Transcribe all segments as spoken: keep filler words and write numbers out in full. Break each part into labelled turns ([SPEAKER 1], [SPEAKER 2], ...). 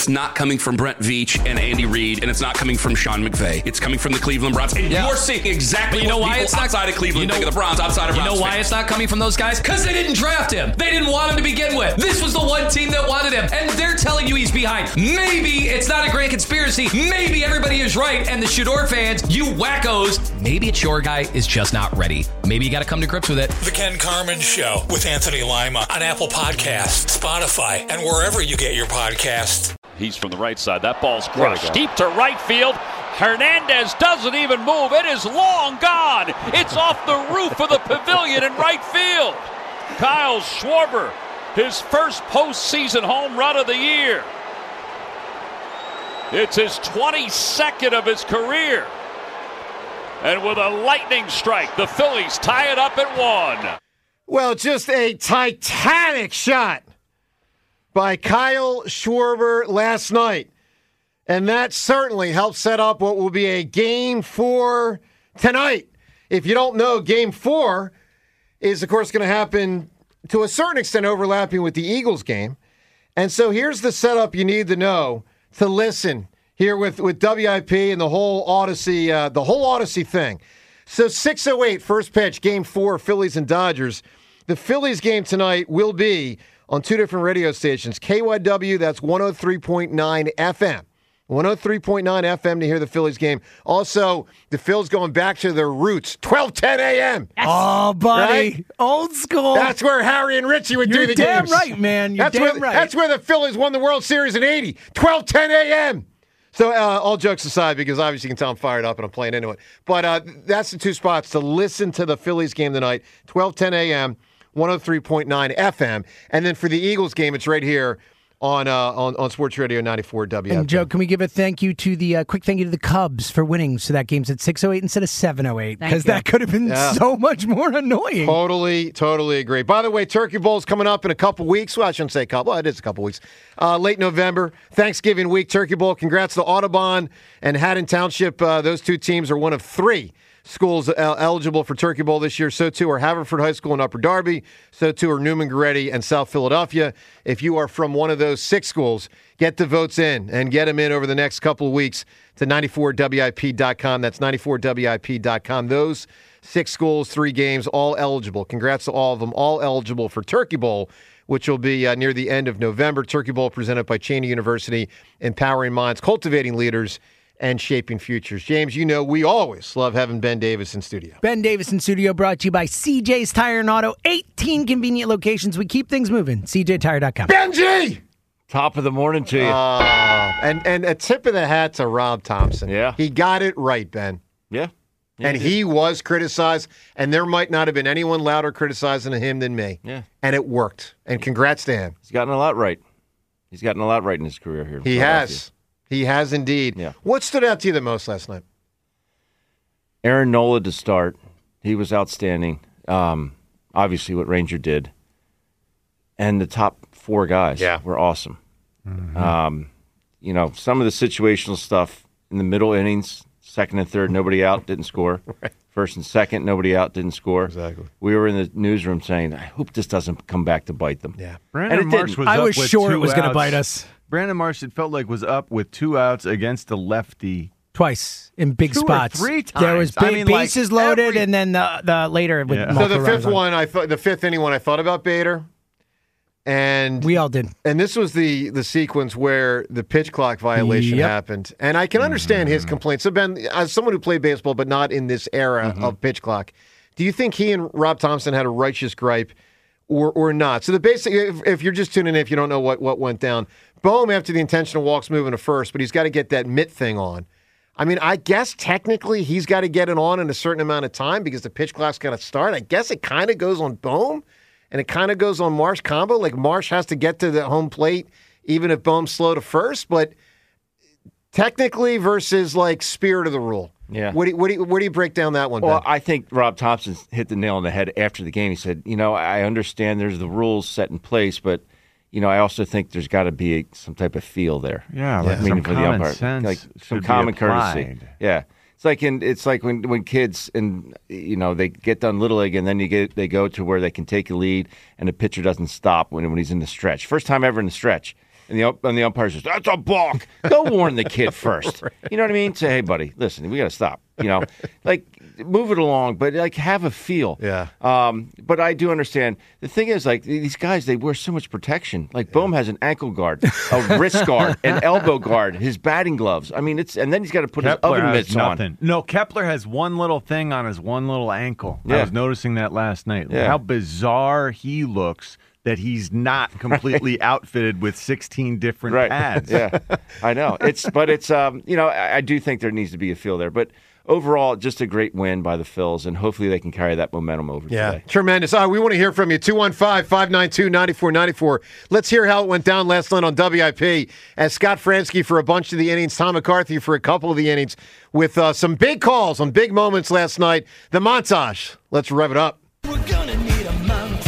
[SPEAKER 1] it's not coming from Brent Veach and Andy Reid, and it's not coming from Sean McVay. It's coming from the Cleveland Browns. And yeah. you're seeing exactly but you know what why people it's not, outside of Cleveland you know, think of the Browns, outside of Browns.
[SPEAKER 2] You know why
[SPEAKER 1] fans.
[SPEAKER 2] it's not coming from those guys? Because they didn't draft him. They didn't want him to begin with. This was the one team that wanted him, and they're telling you he's behind. Maybe it's not a grand conspiracy. Maybe everybody is right, and the Shador fans, you wackos, maybe it's your guy is just not ready. Maybe you got to come to grips with it.
[SPEAKER 3] The Ken Carman Show with Anthony Lima on Apple Podcasts, Spotify, and wherever you get your podcasts.
[SPEAKER 4] He's from the right side. That ball's crushed deep to right field. Hernandez doesn't even move. It is long gone. It's off the roof of the pavilion in right field. Kyle Schwarber, his first postseason home run of the year. It's his twenty-second of his career. And with a lightning strike, the Phillies tie it up at one.
[SPEAKER 5] Well, just a titanic shot by Kyle Schwarber last night. And that certainly helped set up what will be a game four tonight. If you don't know, game four is, of course, going to happen to a certain extent overlapping with the Eagles game. And so here's the setup you need to know to listen here with, with W I P and the whole Odyssey, uh, the whole Odyssey thing. So six oh eight, first pitch, game four, Phillies and Dodgers. The Phillies game tonight will be on two different radio stations. K Y W, that's one oh three point nine F M. one oh three point nine F M to hear the Phillies game. Also, the Phils going back to their roots, twelve ten a.m.
[SPEAKER 6] Yes. Oh, buddy.
[SPEAKER 5] Right?
[SPEAKER 6] Old school.
[SPEAKER 5] That's where Harry and Richie would
[SPEAKER 6] You're
[SPEAKER 5] do the
[SPEAKER 6] damn
[SPEAKER 5] games.
[SPEAKER 6] right, man. You're
[SPEAKER 5] that's
[SPEAKER 6] damn
[SPEAKER 5] where,
[SPEAKER 6] right.
[SPEAKER 5] That's where the Phillies won the World Series in eighty, twelve ten a.m. So uh, all jokes aside, because obviously you can tell I'm fired up and I'm playing into it. But uh, that's the two spots to listen to the Phillies game tonight, twelve ten a.m., one oh three point nine F M. And then for the Eagles game, it's right here on uh, on, on Sports Radio ninety-four W F M.
[SPEAKER 6] And Joe, can we give a thank you to the uh, quick thank you to the Cubs for winning? So that game's at six oh eight instead of seven oh eight, because that could have been yeah. so much more annoying.
[SPEAKER 5] Totally, totally agree. By the way, Turkey Bowl's coming up in a couple weeks. Well, I shouldn't say a couple. Well, it is a couple weeks. Uh, late November, Thanksgiving week, Turkey Bowl. Congrats to Audubon and Haddon Township. Uh, those two teams are one of three schools uh, eligible for Turkey Bowl this year. So too are Haverford High School and Upper Darby. So too are Newman Goretti and South Philadelphia. If you are from one of those six schools, get the votes in and get them in over the next couple of weeks to ninety-four W I P dot com. That's ninety-four W I P dot com. Those six schools, three games, all eligible. Congrats to all of them, all eligible for Turkey Bowl, which will be uh, near the end of November. Turkey Bowl presented by Cheney University, empowering minds, cultivating leaders, and shaping futures. James, you know we always love having Ben Davis in studio.
[SPEAKER 6] Ben Davis in studio, brought to you by C J's Tire and Auto. eighteen convenient locations. We keep things moving. C J tire dot com.
[SPEAKER 5] Benji!
[SPEAKER 7] Top of the morning to you.
[SPEAKER 5] Uh, and, and a tip of the hat to Rob Thompson.
[SPEAKER 7] Yeah.
[SPEAKER 5] He got it right, Ben.
[SPEAKER 7] Yeah. yeah
[SPEAKER 5] and
[SPEAKER 7] he,
[SPEAKER 5] he was criticized, and there might not have been anyone louder criticizing him than me.
[SPEAKER 7] Yeah.
[SPEAKER 5] And it worked. And congrats to him.
[SPEAKER 7] He's gotten a lot right. He's gotten a lot right in his career here.
[SPEAKER 5] He has. He has indeed.
[SPEAKER 7] Yeah.
[SPEAKER 5] What stood out to you the most last night?
[SPEAKER 7] Aaron Nola to start. He was outstanding. Um, obviously, what Ranger did. And the top four guys
[SPEAKER 5] yeah.
[SPEAKER 7] were awesome.
[SPEAKER 5] Mm-hmm.
[SPEAKER 7] Um, you know, some of the situational stuff in the middle innings, second and third, nobody out, didn't score.
[SPEAKER 5] Right.
[SPEAKER 7] First and second, nobody out, didn't score.
[SPEAKER 5] Exactly.
[SPEAKER 7] We were in the newsroom saying, I hope this doesn't come back to bite them.
[SPEAKER 5] Yeah.
[SPEAKER 8] Brandon Marsh was
[SPEAKER 6] I
[SPEAKER 8] up
[SPEAKER 6] was
[SPEAKER 8] with
[SPEAKER 6] sure
[SPEAKER 8] two
[SPEAKER 6] it was going to
[SPEAKER 8] outs.
[SPEAKER 6] bite us.
[SPEAKER 8] Brandon Marsh, it felt like, was up with two outs against the lefty.
[SPEAKER 6] Twice in big
[SPEAKER 8] Two or
[SPEAKER 6] spots.
[SPEAKER 8] three times.
[SPEAKER 6] There was ba-
[SPEAKER 8] I mean, like,
[SPEAKER 6] bases loaded,
[SPEAKER 8] every-
[SPEAKER 6] and then the, the later with
[SPEAKER 8] Yeah.
[SPEAKER 5] So the
[SPEAKER 6] multiple
[SPEAKER 5] fifth
[SPEAKER 6] runs on.
[SPEAKER 5] one, I thought the fifth inning one, I thought about Bader. And
[SPEAKER 6] We all did.
[SPEAKER 5] And this was the the sequence where the pitch clock violation
[SPEAKER 6] Yep.
[SPEAKER 5] happened. And I can understand his complaints. So, Ben, as someone who played baseball, but not in this era
[SPEAKER 7] Mm-hmm.
[SPEAKER 5] of pitch clock, do you think he and Rob Thompson had a righteous gripe or or not? So the basic, if, if you're just tuning in, if you don't know what, what went down, Bohm, after the intentional walks, moving to first, but he's got to get that mitt thing on. I mean, I guess technically he's got to get it on in a certain amount of time because the pitch clock's got to start. I guess it kind of goes on Bohm. And it kind of goes on Marsh combo. Like Marsh has to get to the home plate even if Bohm's slow to first. But technically versus like spirit of the rule.
[SPEAKER 7] Yeah.
[SPEAKER 5] What do you, what do you, where do you break down that one,
[SPEAKER 7] Well,
[SPEAKER 5] Ben?
[SPEAKER 7] I think Rob Thompson hit the nail on the head after the game. He said, you know, I understand there's the rules set in place, but, you know, I also think there's got to be a, some type of feel there.
[SPEAKER 8] Yeah, like
[SPEAKER 7] I mean,
[SPEAKER 8] some
[SPEAKER 7] for the
[SPEAKER 8] common
[SPEAKER 7] umpire.
[SPEAKER 8] sense
[SPEAKER 7] like some
[SPEAKER 8] should
[SPEAKER 7] common
[SPEAKER 8] be
[SPEAKER 7] courtesy.
[SPEAKER 8] applied.
[SPEAKER 7] Yeah. It's like in, it's like when, when kids and you know they get done Little League and then you get they go to where they can take a lead and the pitcher doesn't stop when when he's in the stretch. First time ever in the stretch. And the and the umpire says, "That's a balk." Go warn the kid first. Right. You know what I mean? Say, "Hey, buddy, listen, we got to stop." You know, like move it along, but like have a feel.
[SPEAKER 5] Yeah.
[SPEAKER 7] Um, but I do understand. The thing is, like these guys, they wear so much protection. Like yeah. Bohm has an ankle guard, a wrist guard, an elbow guard, his batting gloves. I mean, it's and then he's got to put
[SPEAKER 8] Kepler
[SPEAKER 7] his oven
[SPEAKER 8] has
[SPEAKER 7] mitts
[SPEAKER 8] nothing.
[SPEAKER 7] on.
[SPEAKER 8] No, Kepler has one little thing on his one little ankle.
[SPEAKER 7] Yeah.
[SPEAKER 8] I was noticing that last night.
[SPEAKER 7] Yeah.
[SPEAKER 8] How bizarre he looks. That he's not completely right. outfitted with sixteen different
[SPEAKER 7] right.
[SPEAKER 8] pads.
[SPEAKER 7] Yeah, I know. It's but it's um you know I, I do think there needs to be a feel there, but overall just a great win by the Phils, and hopefully they can carry that momentum over.
[SPEAKER 5] Yeah,
[SPEAKER 7] today.
[SPEAKER 5] Tremendous. All right, we want to hear from you. two one five, five nine two, nine four nine four. Let's hear how it went down last night on W I P as Scott Fransky for a bunch of the innings, Tom McCarthy for a couple of the innings, with uh, some big calls on big moments last night. The montage. Let's rev it up.
[SPEAKER 9] We're gonna need a montage.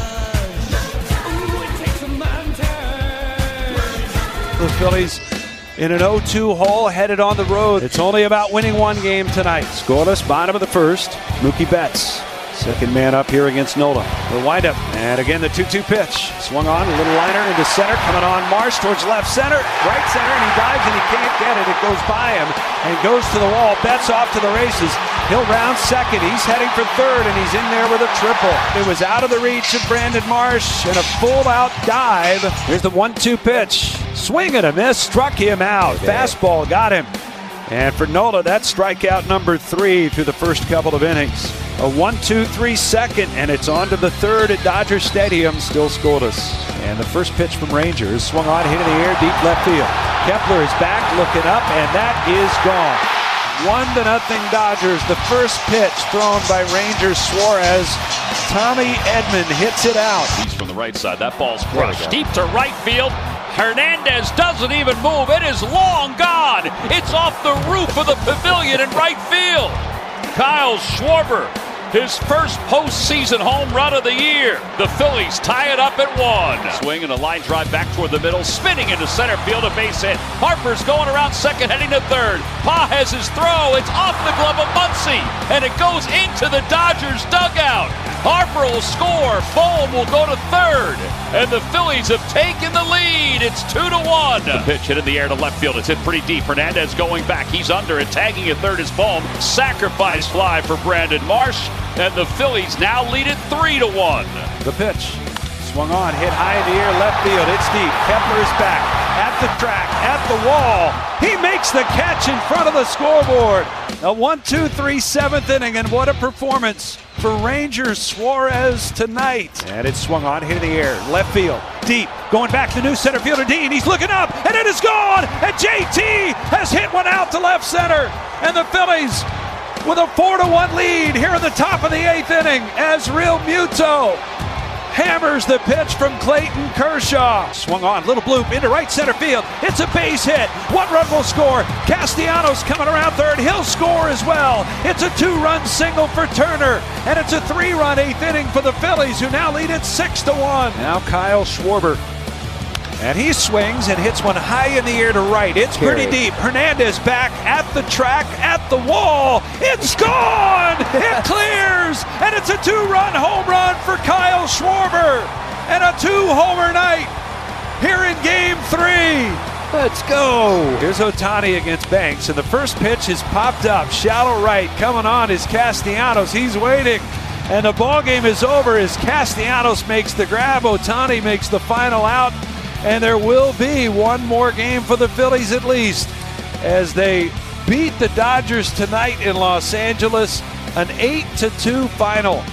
[SPEAKER 10] The Phillies in an oh two hole headed on the road. It's only about winning one game tonight. Scoreless, bottom of the first. Mookie Betts, second man up here against Nola. The windup, and again the two two pitch. Swung on, a little liner into center, coming on Marsh towards left center, right center, and he dives and he can't get it. It goes by him and goes to the wall. Betts off to the races. He'll round second. He's heading for third, and he's in there with a triple. It was out of the reach of Brandon Marsh, and a full-out dive. Here's the one two pitch. Swing and a miss, struck him out. Fastball got him. And for Nola, that's strikeout number three through the first couple of innings. A one two three second, and it's on to the third at Dodger Stadium, still scoreless. And the first pitch from Rangers, swung on, hit in the air, deep left field. Kepler is back, looking up, and that is gone. One to nothing Dodgers. The first pitch thrown by Rangers Suarez. Tommy Edman hits it out.
[SPEAKER 4] He's from the right side. That ball's crushed deep to right field. Hernandez doesn't even move. It is long gone. It's off the roof of the pavilion in right field. Kyle Schwarber, his first postseason home run of the year. The Phillies tie it up at one. Swing and a line drive back toward the middle, spinning into center field, a base hit. Harper's going around second, heading to third. Pa has his throw. It's off the glove of Muncy, and it goes into the Dodgers dugout. Harper will score. Bohm will go to third, and the Phillies have taken the lead. It's two to one. The pitch hit in the air to left field. It's hit pretty deep. Hernandez going back. He's under it. Tagging at third is Bohm. Sacrifice fly for Brandon Marsh. And the Phillies now lead it three to one.
[SPEAKER 10] The pitch. Swung on, hit high in the air, left field. It's deep. Kepler is back. At the track, at the wall. He makes the catch in front of the scoreboard. A one two three seventh inning, and what a performance for Rangers Suarez tonight. And it's swung on, hit in the air, left field, deep. Going back to new center fielder Dean. He's looking up, and it is gone. And J T has hit one out to left center. And the Phillies with a four to one lead here in the top of the eighth inning as Real Muto hammers the pitch from Clayton Kershaw. Swung on, little bloop into right center field. It's a base hit. One run will score. Castellanos coming around third. He'll score as well. It's a two-run single for Turner, and it's a three-run eighth inning for the Phillies, who now lead it six to one. Now Kyle Schwarber. And he swings and hits one high in the air to right. It's pretty deep. Hernandez back at the track, at the wall. It's gone! It clears! And it's a two-run home run for Kyle Schwarber. And a two-homer night here in Game three. Let's go. Here's Ohtani against Banks, and the first pitch is popped up. Shallow right. Coming on is Castellanos. He's waiting. And the ball game is over as Castellanos makes the grab. Ohtani makes the final out. And there will be one more game for the Phillies at least as they beat the Dodgers tonight in Los Angeles, an eight to two final.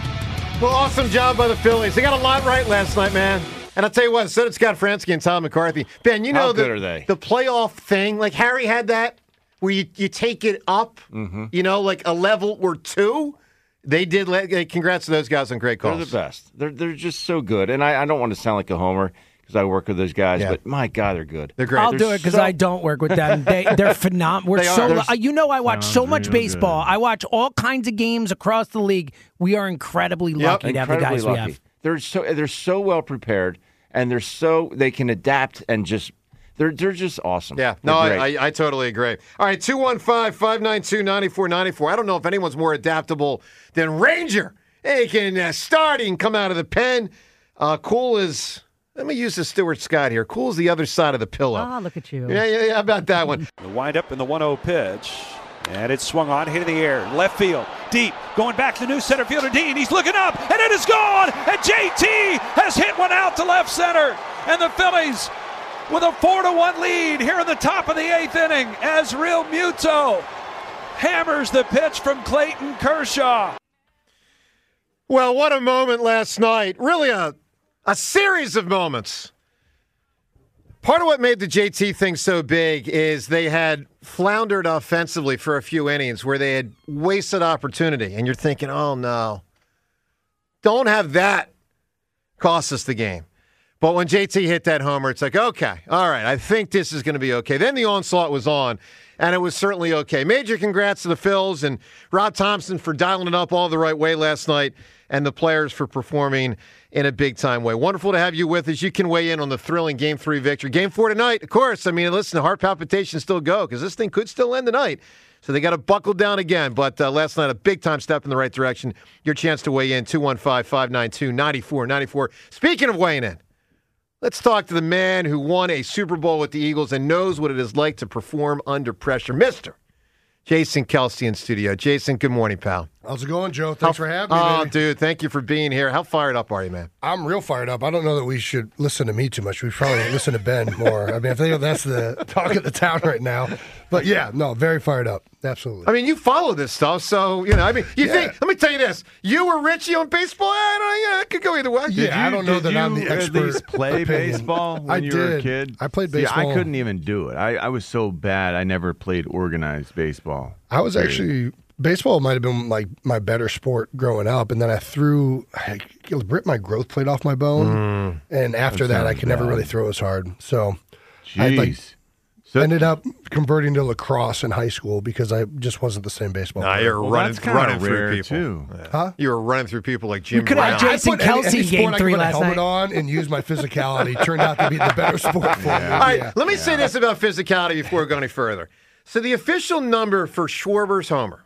[SPEAKER 5] Well, awesome job by the Phillies. They got a lot right last night, man. And I'll tell you what, so did Scott Fransky and Tom McCarthy. Ben, you know
[SPEAKER 7] How
[SPEAKER 5] the,
[SPEAKER 7] good are they?
[SPEAKER 5] the playoff thing, like Harry had that, where you, you take it up, mm-hmm. you know, like a level or two. They did. Let, congrats to those guys on great calls.
[SPEAKER 7] They're the best. They're, they're just so good. And I, I don't want to sound like a homer, because I work with those guys, yeah. but my God, they're good.
[SPEAKER 5] They're great.
[SPEAKER 6] I'll
[SPEAKER 5] they're
[SPEAKER 6] do it because
[SPEAKER 5] so...
[SPEAKER 6] I don't work with them. They, they're phenomenal. We're
[SPEAKER 5] they
[SPEAKER 6] so,
[SPEAKER 5] uh,
[SPEAKER 6] you know, I watch so much
[SPEAKER 8] really
[SPEAKER 6] baseball.
[SPEAKER 8] good.
[SPEAKER 6] I watch all kinds of games across the league. We are incredibly
[SPEAKER 5] yep.
[SPEAKER 6] lucky to have the
[SPEAKER 7] Incredibly
[SPEAKER 6] guys
[SPEAKER 7] lucky.
[SPEAKER 6] we have.
[SPEAKER 7] They're so they're so well prepared, and they're so they can adapt and just they're they're just awesome.
[SPEAKER 5] Yeah,
[SPEAKER 7] they're
[SPEAKER 5] no, I, I I totally agree. All right, two one five, five nine two, nine four nine four. I don't know if anyone's more adaptable than Ranger. He can uh, start, he can come out of the pen. Uh, cool as Let me use the Stuart Scott here. Cool's the other side of the pillow.
[SPEAKER 11] Ah, look at you.
[SPEAKER 5] Yeah, yeah, yeah. How about that one?
[SPEAKER 10] The windup in the one oh pitch. And it's swung on, hit in the air, left field, deep, going back to the new center fielder, Dean. He's looking up, and it is gone. And J T has hit one out to left center. And the Phillies with a four to one lead here in the top of the eighth inning as Real Muto hammers the pitch from Clayton Kershaw.
[SPEAKER 5] Well, what a moment last night. Really a, a series of moments. Part of what made the J T thing so big is they had floundered offensively for a few innings where they had wasted opportunity. And you're thinking, oh, no. Don't have that cost us the game. But when J T hit that homer, it's like, okay, all right, I think this is going to be okay. Then the onslaught was on, and it was certainly okay. Major congrats to the Phils and Rob Thompson for dialing it up all the right way last night, and the players for performing in a big-time way. Wonderful to have you with us. You can weigh in on the thrilling Game three victory. Game four tonight, of course. I mean, listen, heart palpitations still go because this thing could still end tonight. So they got to buckle down again. But uh, last night, a big-time step in the right direction. Your chance to weigh in, two one five, five nine two, nine four nine four. Speaking of weighing in, let's talk to the man who won a Super Bowl with the Eagles and knows what it is like to perform under pressure, Mister Jason Kelce in studio. Jason, good morning, pal.
[SPEAKER 12] How's it going, Joe? Thanks
[SPEAKER 5] How,
[SPEAKER 12] for having me,
[SPEAKER 5] Oh,
[SPEAKER 12] baby.
[SPEAKER 5] dude, thank you for being here. How fired up are you, man?
[SPEAKER 12] I'm real fired up. I don't know that we should listen to me too much. We probably listen to Ben more. I mean, I think that's the talk of the town right now. But, yeah, no, very fired up. Absolutely.
[SPEAKER 5] I mean, you follow this stuff, so, you know, I mean, you
[SPEAKER 12] Yeah.
[SPEAKER 5] think, let me tell you this. You or Richie on baseball, I don't know, yeah, it could go either way.
[SPEAKER 12] Yeah, I don't know that I'm the expert.
[SPEAKER 8] Did you at least play
[SPEAKER 12] opinion.
[SPEAKER 8] baseball when
[SPEAKER 12] I
[SPEAKER 8] you
[SPEAKER 12] did.
[SPEAKER 8] were a kid?
[SPEAKER 12] I played
[SPEAKER 8] See,
[SPEAKER 12] baseball.
[SPEAKER 8] I couldn't even do it. I, I was so bad, I never played organized baseball.
[SPEAKER 12] I was actually baseball might have been like my better sport growing up, and then I threw I ripped my growth plate off my bone, and after
[SPEAKER 8] That
[SPEAKER 12] that, I
[SPEAKER 8] sounds
[SPEAKER 12] could never
[SPEAKER 8] bad.
[SPEAKER 12] really throw as hard. So
[SPEAKER 8] Jeez.
[SPEAKER 12] I like
[SPEAKER 8] So-
[SPEAKER 12] ended up converting to lacrosse in high school because I just wasn't the same baseball
[SPEAKER 5] Nah,
[SPEAKER 12] player.
[SPEAKER 5] you're
[SPEAKER 8] Well,
[SPEAKER 5] running,
[SPEAKER 8] that's kinda
[SPEAKER 5] running
[SPEAKER 8] rare,
[SPEAKER 5] through people.
[SPEAKER 8] too.
[SPEAKER 5] Yeah.
[SPEAKER 12] Huh?
[SPEAKER 5] You were running through people like Jim
[SPEAKER 6] could have
[SPEAKER 5] Brown.
[SPEAKER 6] had Jason
[SPEAKER 12] I put any-
[SPEAKER 6] Kelce
[SPEAKER 12] any
[SPEAKER 6] in
[SPEAKER 12] sport
[SPEAKER 6] game
[SPEAKER 12] I could
[SPEAKER 6] three
[SPEAKER 12] put a
[SPEAKER 6] last
[SPEAKER 12] helmet
[SPEAKER 6] night.
[SPEAKER 12] on and use my physicality turned out to be the better sport for me.
[SPEAKER 5] All right,
[SPEAKER 12] Yeah.
[SPEAKER 5] let me say this about physicality before we go any further. So the official number for Schwarber's homer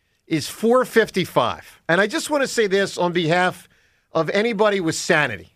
[SPEAKER 5] is four fifty-five. And I just want to say this on behalf of anybody with sanity.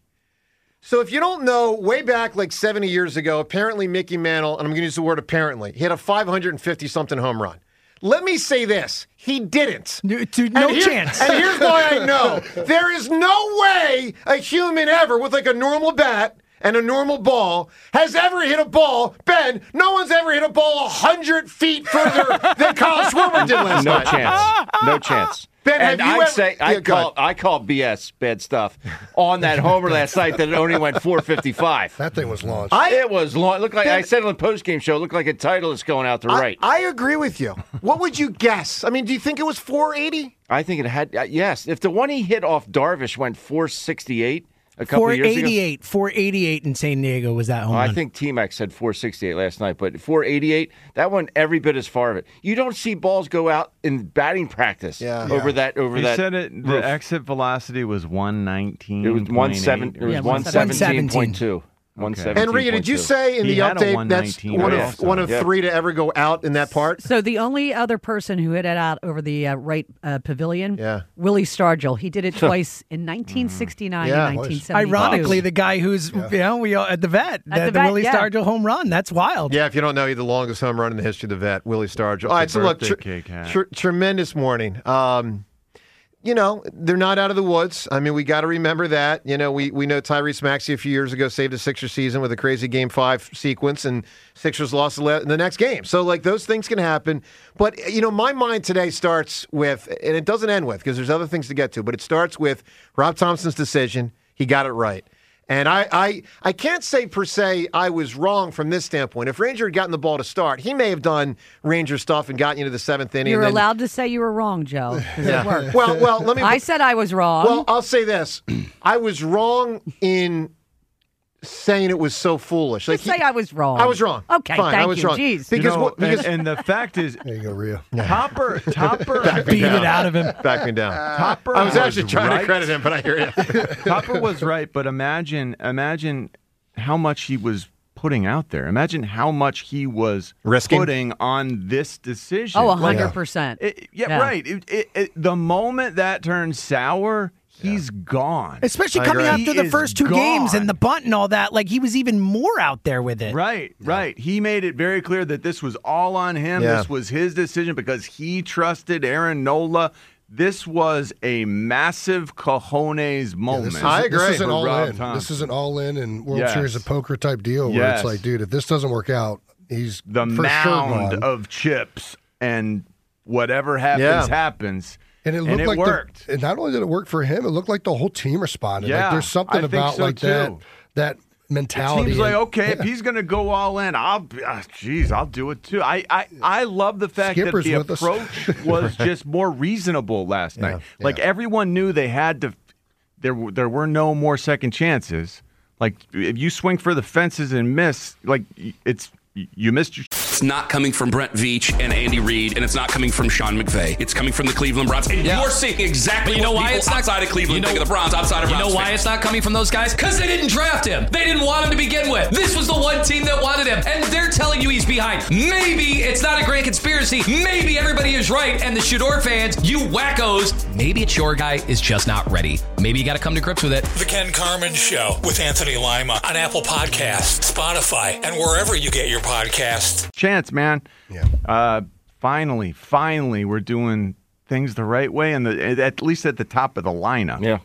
[SPEAKER 5] So if you don't know, way back like seventy years ago, apparently Mickey Mantle, and I'm going to use the word apparently, hit a five fifty-something home run. Let me say this. He didn't.
[SPEAKER 6] No, dude, no
[SPEAKER 5] And here-
[SPEAKER 6] chance.
[SPEAKER 5] And here's why I know. There is no way a human ever with like a normal bat and a normal ball has ever hit a ball. Ben, no one's ever hit a ball one hundred feet further than Kyle Schwarber did last
[SPEAKER 7] No
[SPEAKER 5] night.
[SPEAKER 7] chance. No chance.
[SPEAKER 5] Ben, have
[SPEAKER 7] and
[SPEAKER 5] you
[SPEAKER 7] I
[SPEAKER 5] ever-
[SPEAKER 7] say I
[SPEAKER 5] Yeah, go
[SPEAKER 7] call
[SPEAKER 5] ahead.
[SPEAKER 7] I call B S bad stuff on that homer last night that it only went four fifty-five.
[SPEAKER 12] That thing was launched.
[SPEAKER 5] I-
[SPEAKER 7] it was long. Looked like
[SPEAKER 5] Ben-
[SPEAKER 7] I said on the post game show. It looked like a title is going out to right.
[SPEAKER 5] I, I agree with you. What would you guess? I mean, do you think it was four eighty?
[SPEAKER 7] I think it had uh, yes. If the one he hit off Darvish went four sixty-eight a couple
[SPEAKER 6] four
[SPEAKER 7] of years ago.
[SPEAKER 6] eighty-eight, four eighty-eight in San Diego was that home
[SPEAKER 7] Well, I
[SPEAKER 6] run.
[SPEAKER 7] think T-Mac said four sixty-eight last night, but four eighty-eight, that one every bit as far of it. You don't see balls go out in batting practice
[SPEAKER 5] Yeah.
[SPEAKER 7] over
[SPEAKER 12] Yeah.
[SPEAKER 7] that over
[SPEAKER 8] He
[SPEAKER 7] that.
[SPEAKER 8] said it. The
[SPEAKER 7] roof.
[SPEAKER 8] exit velocity was one nineteen.
[SPEAKER 7] It was one seven. It was
[SPEAKER 11] Yeah,
[SPEAKER 7] one seventeen point two. One seventeen.
[SPEAKER 5] And Rita, did you say in
[SPEAKER 8] He
[SPEAKER 5] the
[SPEAKER 8] had a
[SPEAKER 5] update that's
[SPEAKER 8] 119
[SPEAKER 5] one of
[SPEAKER 8] also.
[SPEAKER 5] one of
[SPEAKER 7] Yeah.
[SPEAKER 5] three to ever go out in that part?
[SPEAKER 11] So the only other person who hit it out over the uh, right uh, pavilion,
[SPEAKER 5] Yeah.
[SPEAKER 11] Willie Stargell. He did it twice in nineteen sixty-nine
[SPEAKER 5] Yeah.
[SPEAKER 11] and nineteen seventy-two.
[SPEAKER 6] Ironically, the guy who's you know we all, at the vet, the,
[SPEAKER 11] the
[SPEAKER 6] the
[SPEAKER 11] vet,
[SPEAKER 6] Willie
[SPEAKER 11] yeah.
[SPEAKER 6] Stargell home run. That's wild.
[SPEAKER 5] Yeah, if you don't know, he's the longest home run in the history of the vet, Willie Stargell. All right, so look,
[SPEAKER 8] birthday
[SPEAKER 5] tr-
[SPEAKER 8] cake hat.
[SPEAKER 5] tr- tremendous morning. Um, you know, they're not out of the woods. I mean, we got to remember that. You know, we we know Tyrese Maxey a few years ago saved a Sixers season with a crazy Game Five sequence, and Sixers lost the, le- the next game. So, like, those things can happen. But you know, my mind today starts with, and it doesn't end with because there's other things to get to. But it starts with Rob Thompson's decision. He got it right. And I, I, I can't say per se I was wrong from this standpoint. If Ranger had gotten the ball to start, he may have done Ranger stuff and gotten you to the seventh inning.
[SPEAKER 11] You're
[SPEAKER 5] and then-
[SPEAKER 11] allowed to say you were wrong, Joe, 'cause it worked.
[SPEAKER 5] Well, well, let me.
[SPEAKER 11] I said I was wrong.
[SPEAKER 5] Well, I'll say this: I was wrong in saying it was so foolish.
[SPEAKER 11] Just
[SPEAKER 5] he-
[SPEAKER 11] say I was wrong.
[SPEAKER 5] I was wrong.
[SPEAKER 11] Okay,
[SPEAKER 5] Fine,
[SPEAKER 11] thank
[SPEAKER 5] I was
[SPEAKER 11] you.
[SPEAKER 5] wrong.
[SPEAKER 11] Jeez.
[SPEAKER 5] Because
[SPEAKER 8] You know,
[SPEAKER 5] what? Because
[SPEAKER 8] and, and the fact is,
[SPEAKER 12] There you go, Rhea.
[SPEAKER 8] Topper, Topper,
[SPEAKER 6] Beat it out of him.
[SPEAKER 5] back me down.
[SPEAKER 8] Topper
[SPEAKER 5] I was actually trying
[SPEAKER 8] right.
[SPEAKER 5] to credit him, but I hear you.
[SPEAKER 8] Topper was right, but imagine, imagine how much he was putting out there. Imagine how much he was
[SPEAKER 5] Risking?
[SPEAKER 8] putting on this decision.
[SPEAKER 11] Oh,
[SPEAKER 8] Like,
[SPEAKER 11] one hundred percent.
[SPEAKER 8] it- yeah,
[SPEAKER 11] Yeah.
[SPEAKER 8] right. It, it, it, the moment that turned sour, He's yeah. gone.
[SPEAKER 6] Especially coming after the first two
[SPEAKER 8] gone.
[SPEAKER 6] games and the bunt and all that. Like, he was even more out there with it.
[SPEAKER 8] Right, right. He made it very clear that this was all on him.
[SPEAKER 5] Yeah.
[SPEAKER 8] This was his decision because he trusted Aaron Nola. This was a massive cojones moment.
[SPEAKER 12] Yeah, this is,
[SPEAKER 5] I agree.
[SPEAKER 12] This isn't all
[SPEAKER 8] Rob
[SPEAKER 12] in.
[SPEAKER 8] Thompson.
[SPEAKER 12] This is an all in and World
[SPEAKER 8] Yes.
[SPEAKER 12] Series of Poker type deal where
[SPEAKER 8] Yes.
[SPEAKER 12] it's like, dude, if this doesn't work out, he's
[SPEAKER 8] the
[SPEAKER 12] for
[SPEAKER 8] mound
[SPEAKER 12] sure gone.
[SPEAKER 8] of chips, and whatever happens,
[SPEAKER 5] Yeah.
[SPEAKER 8] happens.
[SPEAKER 12] And it looked
[SPEAKER 8] and it
[SPEAKER 12] like
[SPEAKER 8] worked.
[SPEAKER 12] The, and not only did it work for him, it looked like the whole team responded.
[SPEAKER 8] Yeah,
[SPEAKER 12] like there's something
[SPEAKER 8] I think
[SPEAKER 12] about
[SPEAKER 8] so
[SPEAKER 12] like
[SPEAKER 8] too.
[SPEAKER 12] that that mentality.
[SPEAKER 8] It seems like
[SPEAKER 12] and-
[SPEAKER 8] okay,
[SPEAKER 12] yeah.
[SPEAKER 8] if he's going to go all in, I'll. Uh, geez, I'll do it too. I, I, I love the fact
[SPEAKER 12] Skipper's
[SPEAKER 8] that the
[SPEAKER 12] with us.
[SPEAKER 8] approach was just more reasonable last
[SPEAKER 12] Yeah,
[SPEAKER 8] night.
[SPEAKER 12] yeah.
[SPEAKER 8] Like everyone knew they had to. There, were- there were no more second chances. Like if you swing for the fences and miss, like it's you missed your.
[SPEAKER 1] It's not coming from Brent Veach and Andy Reid, and it's not coming from Sean McVay. It's coming from the Cleveland Browns. And
[SPEAKER 2] Yeah.
[SPEAKER 1] you're seeing exactly
[SPEAKER 2] But you know
[SPEAKER 1] what
[SPEAKER 2] why
[SPEAKER 1] people
[SPEAKER 2] it's not-
[SPEAKER 1] outside of Cleveland
[SPEAKER 2] you know-
[SPEAKER 1] think of the Browns, outside of
[SPEAKER 2] You
[SPEAKER 1] Browns
[SPEAKER 2] know why
[SPEAKER 1] fans.
[SPEAKER 2] it's not coming from those guys? Because they didn't draft him. They didn't want him to begin with. This was the one team that wanted him, and they're telling you he's behind. Maybe it's not a grand conspiracy. Maybe everybody is right, and the Shador fans, you wackos, maybe it's your guy is just not ready. Maybe you got to come to grips with it.
[SPEAKER 3] The Ken Carman Show with Anthony Lima on Apple Podcasts, Spotify, and wherever you get your podcasts.
[SPEAKER 8] Chance, man.
[SPEAKER 12] Yeah.
[SPEAKER 8] Uh, finally, finally, we're doing things the right way, and the at least at the top of the lineup.
[SPEAKER 7] Yeah.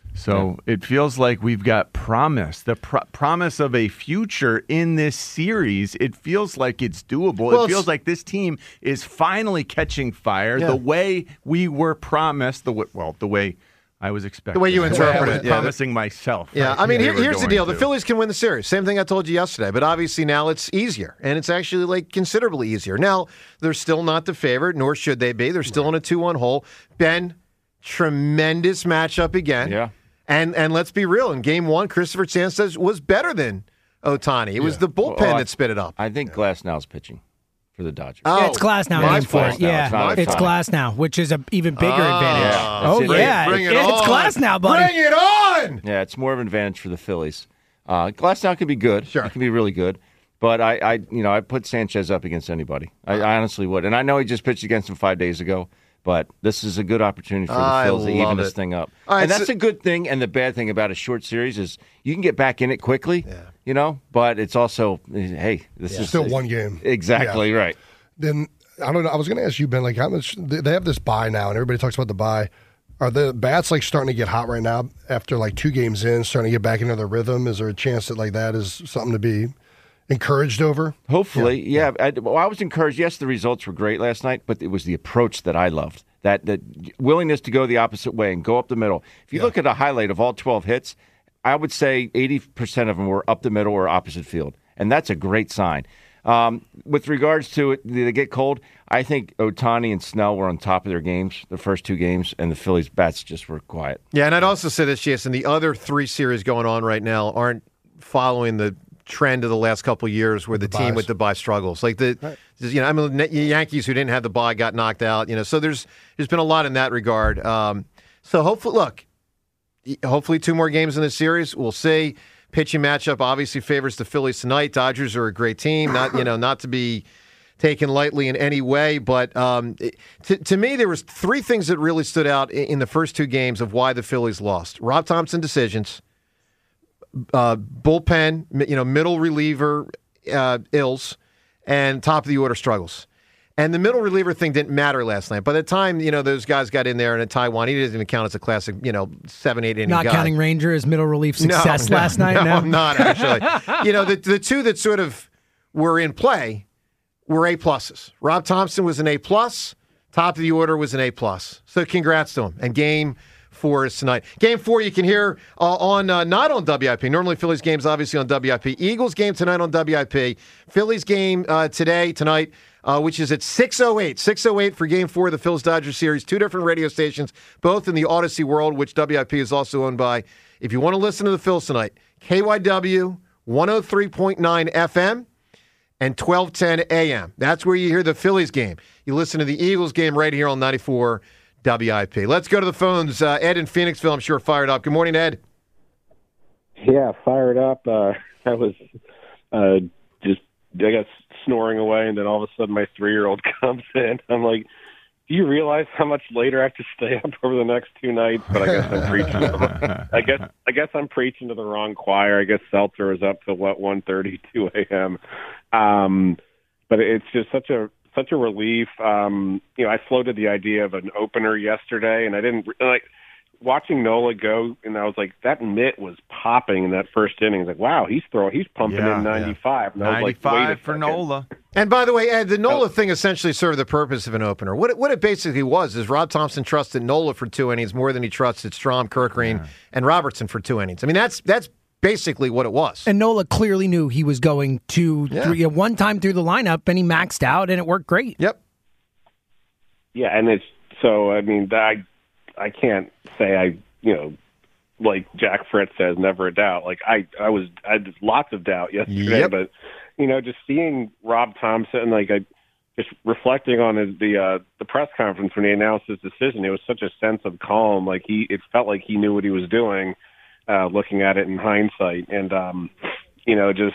[SPEAKER 8] So it feels like we've got promise, the pro- promise of a future in this series. It feels like it's doable.
[SPEAKER 5] Well,
[SPEAKER 8] it feels
[SPEAKER 5] it's-
[SPEAKER 8] like this team is finally catching fire
[SPEAKER 5] Yeah.
[SPEAKER 8] the way we were promised. The way, well, the way I was expecting.
[SPEAKER 5] The way you
[SPEAKER 8] I
[SPEAKER 5] interpret
[SPEAKER 8] was
[SPEAKER 5] it, yeah.
[SPEAKER 8] promising myself.
[SPEAKER 5] Yeah,
[SPEAKER 8] right,
[SPEAKER 5] I mean,
[SPEAKER 8] they
[SPEAKER 5] here,
[SPEAKER 8] were
[SPEAKER 5] here's the
[SPEAKER 8] going
[SPEAKER 5] deal. The
[SPEAKER 8] to.
[SPEAKER 5] Phillies can win the series. Same thing I told you yesterday, but obviously now it's easier, and it's actually like considerably easier. Now, they're still not the favorite, nor should they be. They're still in a two one hole. Ben, tremendous matchup again.
[SPEAKER 7] Yeah.
[SPEAKER 5] And and let's be real. In game one, Christopher Sanchez was better than Ohtani. It was
[SPEAKER 12] Yeah.
[SPEAKER 5] the bullpen
[SPEAKER 7] Well, I-
[SPEAKER 5] that spit it up.
[SPEAKER 7] I think Glasnow's pitching for the Dodgers.
[SPEAKER 5] Oh,
[SPEAKER 6] Yeah, it's Glass now.
[SPEAKER 5] my
[SPEAKER 6] Game four.
[SPEAKER 5] fault.
[SPEAKER 6] Yeah,
[SPEAKER 7] It's not
[SPEAKER 6] it's
[SPEAKER 7] Ohtani.
[SPEAKER 6] Glass now, which is an even bigger advantage.
[SPEAKER 7] yeah.
[SPEAKER 6] Oh,
[SPEAKER 7] That's it.
[SPEAKER 6] yeah.
[SPEAKER 5] Bring it
[SPEAKER 6] it's
[SPEAKER 5] on.
[SPEAKER 6] Glass now, buddy.
[SPEAKER 5] Bring it on!
[SPEAKER 7] Yeah, it's more of an advantage for the Phillies. Uh, Glasnow can be good.
[SPEAKER 5] Sure.
[SPEAKER 7] It can be really good. But I, I, you know, I put Sanchez up against anybody. I, I honestly would. And I know he just pitched against him five days ago. But this is a good opportunity for the
[SPEAKER 5] I
[SPEAKER 7] Phils to even
[SPEAKER 5] love
[SPEAKER 7] this
[SPEAKER 5] it.
[SPEAKER 7] thing up.
[SPEAKER 5] All right,
[SPEAKER 7] and that's
[SPEAKER 5] so-
[SPEAKER 7] a good thing. And the bad thing about a short series is you can get back in it quickly,
[SPEAKER 5] Yeah.
[SPEAKER 7] you know, but it's also, hey, this is
[SPEAKER 12] Still one game.
[SPEAKER 7] Exactly
[SPEAKER 12] Yeah.
[SPEAKER 7] right.
[SPEAKER 12] Then I don't know. I was going to ask you, Ben, like how much they they have this bye now, and everybody talks about the bye. Are the bats like starting to get hot right now after like two games in, starting to get back into their rhythm? Is there a chance that like that is something to be encouraged over?
[SPEAKER 7] Hopefully, yeah. I, well, I was encouraged. Yes, the results were great last night, but it was the approach that I loved. That that willingness to go the opposite way and go up the middle. If you
[SPEAKER 12] Yeah.
[SPEAKER 7] look at a highlight of all twelve hits, I would say eighty percent of them were up the middle or opposite field, and that's a great sign. Um, with regards to it, did they get cold? I think Ohtani and Snell were on top of their games, the first two games, and the Phillies' bats just were quiet.
[SPEAKER 5] Yeah, and I'd also say this, Jason, the other three series going on right now aren't following the trend of the last couple of years where the,
[SPEAKER 12] The
[SPEAKER 5] team
[SPEAKER 12] buys.
[SPEAKER 5] with the bye struggles. Like the, you know, I mean, the Yankees who didn't have the bye got knocked out. You know, so there's there's been a lot in that regard. Um, so hopefully, look, hopefully two more games in this series. We'll see. Pitching matchup obviously favors the Phillies tonight. Dodgers are a great team, not you know not to be taken lightly in any way. But um, it- to, to me, there was three things that really stood out in, in the first two games of why the Phillies lost. Rob Thompson decisions, uh, bullpen, mi- you know, middle reliever uh, ills, and top of the order struggles. And the middle reliever thing didn't matter last night. By the time, you know, those guys got in there and in Taiwan, he doesn't even count as a classic, you know, seven, eight inning
[SPEAKER 6] Not
[SPEAKER 5] guy.
[SPEAKER 6] counting Ranger as middle relief success
[SPEAKER 5] No, no,
[SPEAKER 6] last night.
[SPEAKER 5] No,
[SPEAKER 6] No,
[SPEAKER 5] I'm not actually. You know, the the two that sort of were in play were A pluses. Rob Thompson was an A plus. Top of the order was an A plus. So congrats to him. And game four is tonight. Game four you can hear uh, on uh, not on W I P. Normally Phillies games obviously on W I P. Eagles game tonight on W I P. Phillies game uh, today tonight. Uh, which is at six oh eight. six oh eight for Game four of the Phillies-Dodgers series. Two different radio stations, both in the Odyssey world, which W I P is also owned by. If you want to listen to the Phils tonight, K Y W one oh three point nine F M and twelve ten A M. That's where you hear the Phillies game. You listen to the Eagles game right here on ninety-four W I P. Let's go to the phones. Uh, Ed in Phoenixville, I'm sure, fired up. Good morning, Ed.
[SPEAKER 13] Yeah, fired up. Uh, I was uh, just, I got snoring away, and then all of a sudden my three-year-old comes in. I'm like, do you realize how much later I have to stay up over the next two nights? But I guess I'm preaching. To the, I guess I guess I'm preaching to the wrong choir. I guess Seltzer is up till what one thirty, two a.m. Um, but it's just such a such a relief. Um, you know, I floated the idea of an opener yesterday, and I didn't like watching Nola go. And I was like, that mitt was popping in that first inning. Like, wow, he's throwing, he's pumping
[SPEAKER 8] Yeah,
[SPEAKER 13] in ninety-five.
[SPEAKER 8] yeah.
[SPEAKER 13] And I was like, wait a
[SPEAKER 8] ninety-five for
[SPEAKER 13] second.
[SPEAKER 8] Nola.
[SPEAKER 5] And by the way, Ed, the Nola thing essentially served the purpose of an opener. What it, what it basically was is Rob Thompson trusted Nola for two innings more than he trusted Strom, Kirkgreen, yeah. and Robertson for two innings. I mean, that's that's basically what it was.
[SPEAKER 6] And Nola clearly knew he was going to
[SPEAKER 5] Yeah.
[SPEAKER 6] three, one time through the lineup, and he maxed out, and it worked great.
[SPEAKER 5] Yep.
[SPEAKER 13] Yeah, and it's so. I mean, I I can't say I you know like Jack Fritz says, never a doubt. Like I I was I had lots of doubt yesterday,
[SPEAKER 5] Yep.
[SPEAKER 13] but you know, just seeing Rob Thompson, like I just reflecting on his, the uh, the press conference when he announced his decision, it was such a sense of calm. Like he, it felt like he knew what he was doing. Uh, looking at it in hindsight, and um, you know, just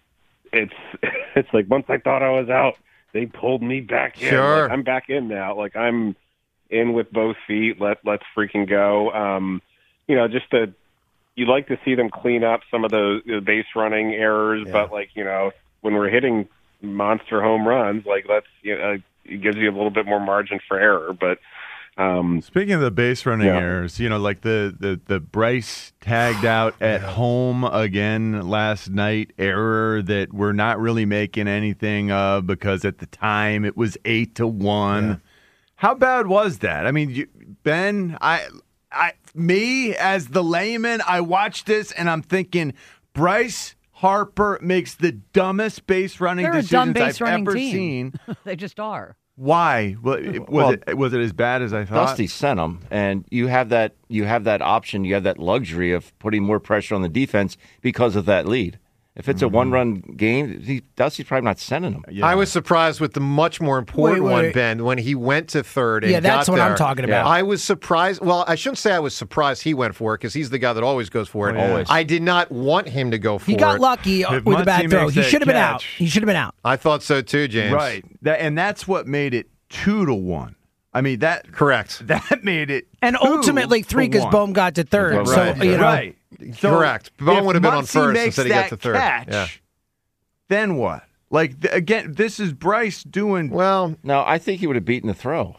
[SPEAKER 13] it's it's like once I thought I was out, they pulled me back in.
[SPEAKER 5] Sure.
[SPEAKER 13] Like, I'm back in now. Like I'm in with both feet. Let let's freaking go. Um, you know, just to you like to see them clean up some of the, the base running errors,
[SPEAKER 5] Yeah.
[SPEAKER 13] but like you know, when we're hitting monster home runs, like let's you know, it gives you a little bit more margin for error, but. Um,
[SPEAKER 8] Speaking of the base running
[SPEAKER 13] yeah.
[SPEAKER 8] errors, you know, like the, the, the Bryce tagged out at home again last night error that we're not really making anything of because at the time it was eight to one.
[SPEAKER 5] Yeah.
[SPEAKER 8] How bad was that? I mean, you, Ben, I, I, me as the layman, I watched this and I'm thinking Bryce Harper makes the dumbest base running
[SPEAKER 11] They're a dumb
[SPEAKER 8] decisions
[SPEAKER 11] base
[SPEAKER 8] I've
[SPEAKER 11] running
[SPEAKER 8] ever
[SPEAKER 11] team.
[SPEAKER 8] seen.
[SPEAKER 11] They just are.
[SPEAKER 8] Why? Was, was
[SPEAKER 7] Well,
[SPEAKER 8] it was it as bad as I thought?
[SPEAKER 7] Dusty sent him, and you have that you have that option, you have that luxury of putting more pressure on the defense because of that lead. If it's
[SPEAKER 8] Mm-hmm.
[SPEAKER 7] a one-run game, he, Dusty's probably not sending him.
[SPEAKER 8] Yeah.
[SPEAKER 5] I was surprised with the much more important
[SPEAKER 6] Wait, wait,
[SPEAKER 5] one,
[SPEAKER 6] wait.
[SPEAKER 5] Ben, when he went to third. And
[SPEAKER 6] Yeah, that's
[SPEAKER 5] got
[SPEAKER 6] what I'm
[SPEAKER 5] there.
[SPEAKER 6] talking about.
[SPEAKER 5] I was surprised. Well, I shouldn't say I was surprised he went for it because he's the guy that always goes for it.
[SPEAKER 8] Oh, yeah. Always.
[SPEAKER 5] I did not want him to go for
[SPEAKER 6] He
[SPEAKER 5] it.
[SPEAKER 6] got lucky
[SPEAKER 8] If
[SPEAKER 6] with a
[SPEAKER 8] Muncy
[SPEAKER 6] bad throw.
[SPEAKER 8] makes
[SPEAKER 6] He
[SPEAKER 8] that
[SPEAKER 6] should have been out.
[SPEAKER 8] catch-
[SPEAKER 6] He should have been out.
[SPEAKER 5] I thought so too, James.
[SPEAKER 8] Right. That, and that's what made it two to one. I mean that
[SPEAKER 5] Correct.
[SPEAKER 8] that made it
[SPEAKER 6] And
[SPEAKER 8] two
[SPEAKER 6] ultimately three
[SPEAKER 8] to
[SPEAKER 6] because
[SPEAKER 8] one.
[SPEAKER 6] Bohm got to third.
[SPEAKER 7] Right.
[SPEAKER 6] So, you know,
[SPEAKER 8] Right. So
[SPEAKER 5] Correct. Bohm
[SPEAKER 8] if
[SPEAKER 5] would have been on
[SPEAKER 8] Muncy
[SPEAKER 5] first
[SPEAKER 8] makes
[SPEAKER 5] instead he got
[SPEAKER 8] that
[SPEAKER 5] to third.
[SPEAKER 8] Catch,
[SPEAKER 5] Yeah.
[SPEAKER 8] Then what? Like th- again, this is Bryce doing.
[SPEAKER 5] Well,
[SPEAKER 7] No, I think he would have beaten the throw.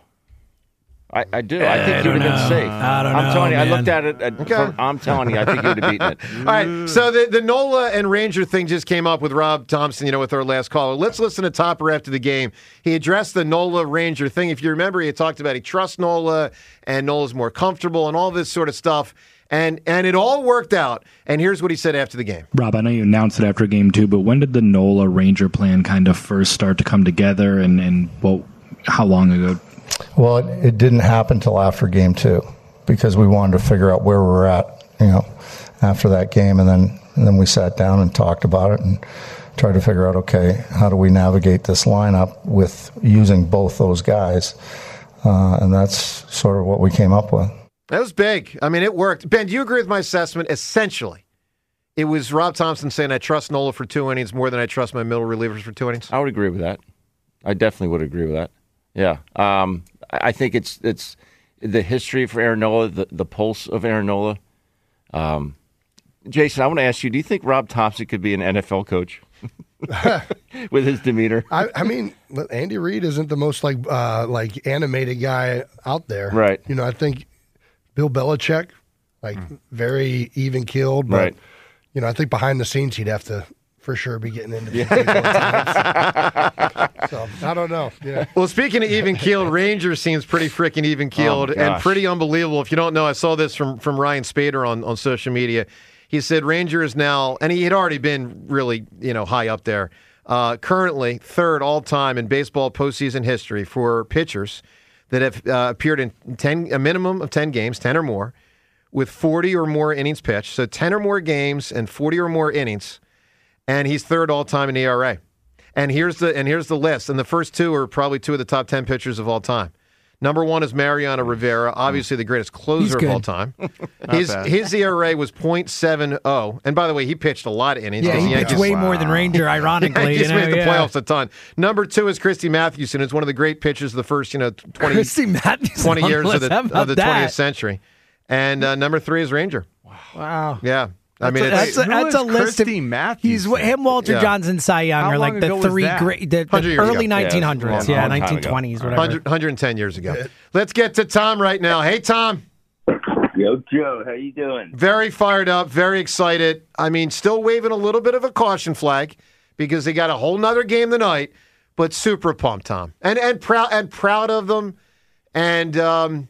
[SPEAKER 7] I, I do. I think
[SPEAKER 6] I
[SPEAKER 7] he would have
[SPEAKER 6] don't
[SPEAKER 7] been
[SPEAKER 6] know.
[SPEAKER 7] safe.
[SPEAKER 6] I don't
[SPEAKER 7] I'm
[SPEAKER 6] know,
[SPEAKER 7] telling you, I
[SPEAKER 6] man.
[SPEAKER 7] looked at it. At,
[SPEAKER 5] Okay.
[SPEAKER 7] from- I'm telling you, I think he would have beaten it.
[SPEAKER 5] all right. So the, the Nola and Ranger thing just came up with Rob Thompson, you know, with our last caller. Let's listen to Topper after the game. He addressed the Nola Ranger thing. If you remember, he had talked about he trusts Nola and Nola's more comfortable and all this sort of stuff. And and it all worked out. And here's what he said after the game.
[SPEAKER 14] Rob, I know you announced it after game two, but when did the Nola Ranger plan kind of first start to come together, and, and well, how long ago?
[SPEAKER 15] Well, it, it didn't happen until after game two because we wanted to figure out where we're at, you know, after that game. And then, and then we sat down and talked about it and tried to figure out, okay, how do we navigate this lineup with using both those guys? Uh, and that's sort of what we came up with.
[SPEAKER 5] That was big. I mean, it worked. Ben, do you agree with my assessment? Essentially, it was Rob Thompson saying, I trust Nola for two innings more than I trust my middle relievers for two innings.
[SPEAKER 7] I would agree with that. I definitely would agree with that. Yeah. Um, I I think it's it's the history for Aaron Nola, the, the pulse of Aaron Nola. Um, Jason, I want to ask you, do you think Rob Thompson could be an N F L coach with his demeanor?
[SPEAKER 12] I, I mean, Andy Reid isn't the most like uh, like animated guy out there,
[SPEAKER 7] Right.
[SPEAKER 12] You know, I think Bill Belichick, like very even keeled, but
[SPEAKER 7] Right.
[SPEAKER 12] you know, I think behind the scenes he'd have to for sure be getting into these times. So I don't know. Yeah.
[SPEAKER 5] Well, speaking of even keeled, Ranger seems pretty freaking even keeled
[SPEAKER 7] Oh, my
[SPEAKER 5] and
[SPEAKER 7] gosh.
[SPEAKER 5] pretty unbelievable. If you don't know, I saw this from, from Ryan Spader on, on social media. He said Ranger is now, and he had already been really, you know, high up there. Uh, currently, third all time in baseball postseason history for pitchers that have uh, appeared in ten, a minimum of ten games, ten or more, with forty or more innings pitched. So ten or more games and forty or more innings, and he's third all time in E R A. And here's the and here's the list. And the first two are probably two of the top ten pitchers of all time. Number one is Mariano Rivera, obviously the greatest closer of all time. his
[SPEAKER 6] bad.
[SPEAKER 5] his E R A was point seven oh. And by the way, he pitched a lot of innings.
[SPEAKER 6] Yeah, he pitched way more than Ranger, ironically.
[SPEAKER 5] He's
[SPEAKER 6] you know,
[SPEAKER 5] made the
[SPEAKER 6] yeah.
[SPEAKER 5] playoffs a ton. Number two is Christy Mathewson. It's one of the great pitchers of the first, you know, twenty,
[SPEAKER 6] Christy Mathewson
[SPEAKER 5] twenty years of the,
[SPEAKER 6] How about
[SPEAKER 5] of the
[SPEAKER 6] that?
[SPEAKER 5] twentieth century. And uh, number three is Ranger.
[SPEAKER 6] Wow.
[SPEAKER 5] Yeah. I mean,
[SPEAKER 6] that's
[SPEAKER 5] it's,
[SPEAKER 6] a, that's a list of he's him, Walter
[SPEAKER 5] Yeah.
[SPEAKER 6] Johnson, Cy Young
[SPEAKER 5] How
[SPEAKER 6] are like
[SPEAKER 5] long
[SPEAKER 6] the
[SPEAKER 5] ago was
[SPEAKER 6] three
[SPEAKER 5] that?
[SPEAKER 6] great, the,
[SPEAKER 5] one hundred
[SPEAKER 6] the
[SPEAKER 5] years
[SPEAKER 6] early
[SPEAKER 5] ago.
[SPEAKER 6] nineteen hundreds,
[SPEAKER 5] Yeah,
[SPEAKER 6] yeah,
[SPEAKER 5] long time
[SPEAKER 6] nineteen twenties,
[SPEAKER 5] ago.
[SPEAKER 6] whatever.
[SPEAKER 5] one hundred, one hundred ten years ago. Let's get to Tom right now. Hey, Tom.
[SPEAKER 16] Yo, Joe, how you doing?
[SPEAKER 5] Very fired up, very excited. I mean, still waving a little bit of a caution flag because they got a whole nother game tonight, but super pumped, Tom, and and proud and proud of them. And um,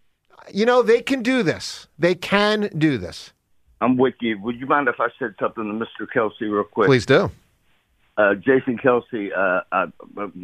[SPEAKER 5] you know they can do this. They can do this.
[SPEAKER 16] I'm with you. Would you mind if I said something to Mister Kelsey real quick?
[SPEAKER 5] Please do.
[SPEAKER 16] Uh, Jason Kelsey, uh, I'm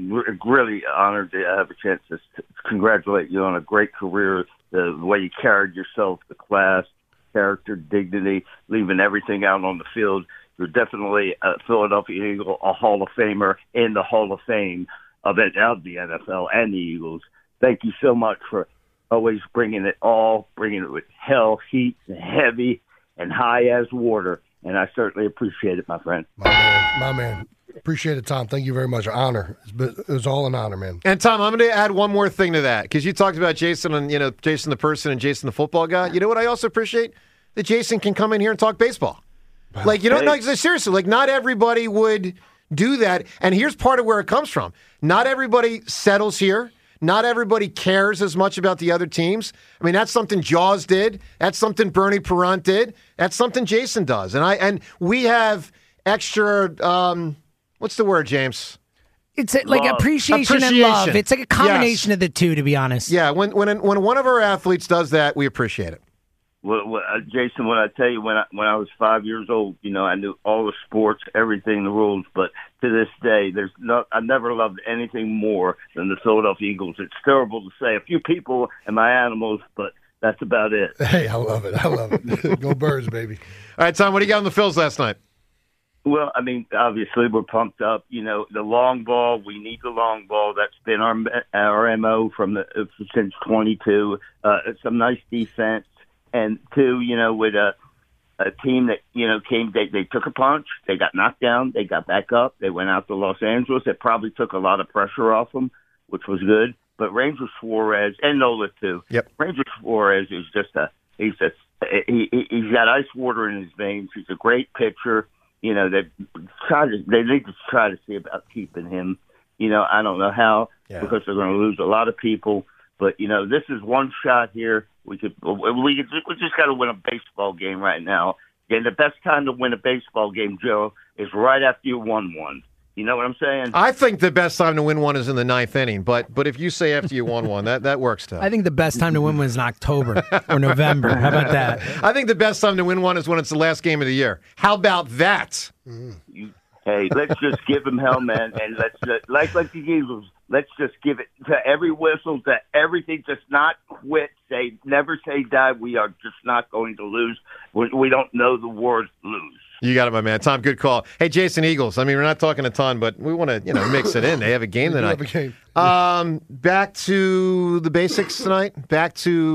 [SPEAKER 16] really honored to have a chance to congratulate you on a great career, the way you carried yourself, the class, character, dignity, leaving everything out on the field. You're definitely a Philadelphia Eagle, a Hall of Famer in the Hall of Fame of, it, of the N F L and the Eagles. Thank you so much for always bringing it all, bringing it with hell, heat, and heavy, and high as water, and I certainly appreciate it, my friend.
[SPEAKER 12] My man, my man. Appreciate it, Tom. Thank you very much. Honor. It's been, it was all an honor, man.
[SPEAKER 5] And Tom, I'm going to add one more thing to that because you talked about Jason and you know Jason the person and Jason the football guy. You know what I also appreciate? That Jason can come in here and talk baseball. Like you don't know seriously. Like not everybody would do that. And here's part of where it comes from. Not everybody settles here. Not everybody cares as much about the other teams. I mean, that's something Jaws did. That's something Bernie Perrant did. That's something Jason does. And I and we have extra. Um, what's the word, James?
[SPEAKER 6] It's a, like appreciation, and love. It's like a combination
[SPEAKER 5] Yes.
[SPEAKER 6] of the two, to be honest.
[SPEAKER 5] Yeah, when when when one of our athletes does that, we appreciate it.
[SPEAKER 16] Well, well, uh, Jason, when I tell you, when I, when I was five years old, you know, I knew all the sports, everything, the rules. But to this day, there's no, I never loved anything more than the Philadelphia Eagles. It's terrible to say. A few people and my animals, but that's about it.
[SPEAKER 12] Hey, I love it. I love it. Go Birds, baby.
[SPEAKER 5] All right, Tom, what do you got on the Phils last night?
[SPEAKER 16] Well, I mean, obviously we're pumped up. You know, the long ball. We need the long ball. That's been our our M O from the since twenty-two. Uh, some nice defense. And two, you know, with a a team that, you know, came, they, they took a punch, they got knocked down, they got back up, they went out to Los Angeles. It probably took a lot of pressure off them, which was good. But Ranger Suarez, and Nola too.
[SPEAKER 5] Yep.
[SPEAKER 16] Ranger Suarez is just a, he's a, he, he's got ice water in his veins. He's a great pitcher. You know, they try to, they need to try to see about keeping him. You know, I don't know how,
[SPEAKER 5] yeah.
[SPEAKER 16] because they're going to lose a lot of people. But, you know, this is one shot here. We could, we could, we just got to win a baseball game right now. And the best time to win a baseball game, Joe, is right after you won one. You know what I'm saying?
[SPEAKER 5] I think the best time to win one is in the ninth inning. But but if you say after you won one, that, that works too.
[SPEAKER 6] I think the best time to win one is in October or November. How about that?
[SPEAKER 5] I think the best time to win one is when it's the last game of the year. How about that?
[SPEAKER 16] You, hey, let's just give him hell, man, and let's just, like like the Eagles. Let's just give it to every whistle, to everything. Just not quit. Say never say die. We are just not going to lose. We, we don't know the word lose.
[SPEAKER 5] You got it, my man. Tom, good call. Hey, Jason Eagles. I mean, we're not talking a ton, but we want to, you know, mix it in. They have a game
[SPEAKER 12] We do
[SPEAKER 5] tonight.
[SPEAKER 12] have a game.
[SPEAKER 5] Um, back to the basics tonight. Back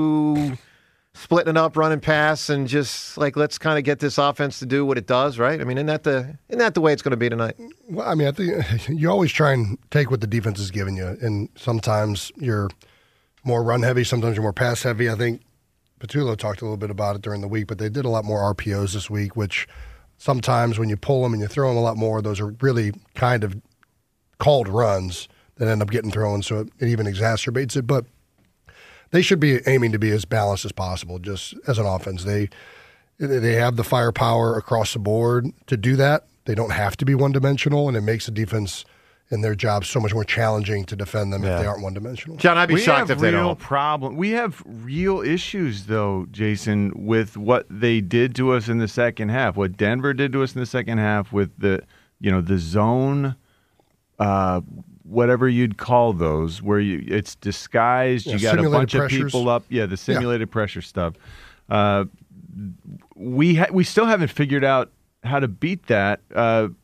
[SPEAKER 5] to splitting it up, running pass, and just like let's kind of get this offense to do what it does, right? I mean, isn't that the isn't that the way it's going to be tonight?
[SPEAKER 12] Well, I mean, I think you always try and take what the defense is giving you, and sometimes you're more run heavy, sometimes you're more pass heavy. I think Patullo talked a little bit about it during the week, but they did a lot more R P Os this week, which sometimes when you pull them and you throw them a lot more, those are really kind of called runs that end up getting thrown, so it, it even exacerbates it. But they should be aiming to be as balanced as possible, just as an offense. They they have the firepower across the board to do that. They don't have to be one-dimensional, and it makes the defense and their job so much more challenging to defend them
[SPEAKER 8] Yeah.
[SPEAKER 12] if they aren't one-dimensional.
[SPEAKER 5] John, I'd be
[SPEAKER 8] we
[SPEAKER 5] shocked
[SPEAKER 8] have
[SPEAKER 5] if they
[SPEAKER 8] real
[SPEAKER 5] don't.
[SPEAKER 8] Problem. We have real issues, though, Jason, with what they did to us in the second half. What Denver did to us in the second half with the, you know, the zone, uh, whatever you'd call those, where you it's disguised.
[SPEAKER 12] Yeah,
[SPEAKER 8] you got a
[SPEAKER 12] simulated
[SPEAKER 8] bunch
[SPEAKER 12] pressures.
[SPEAKER 8] of people up. Yeah, the simulated pressure stuff. Uh, we ha- we still haven't figured out how to beat that. Uh,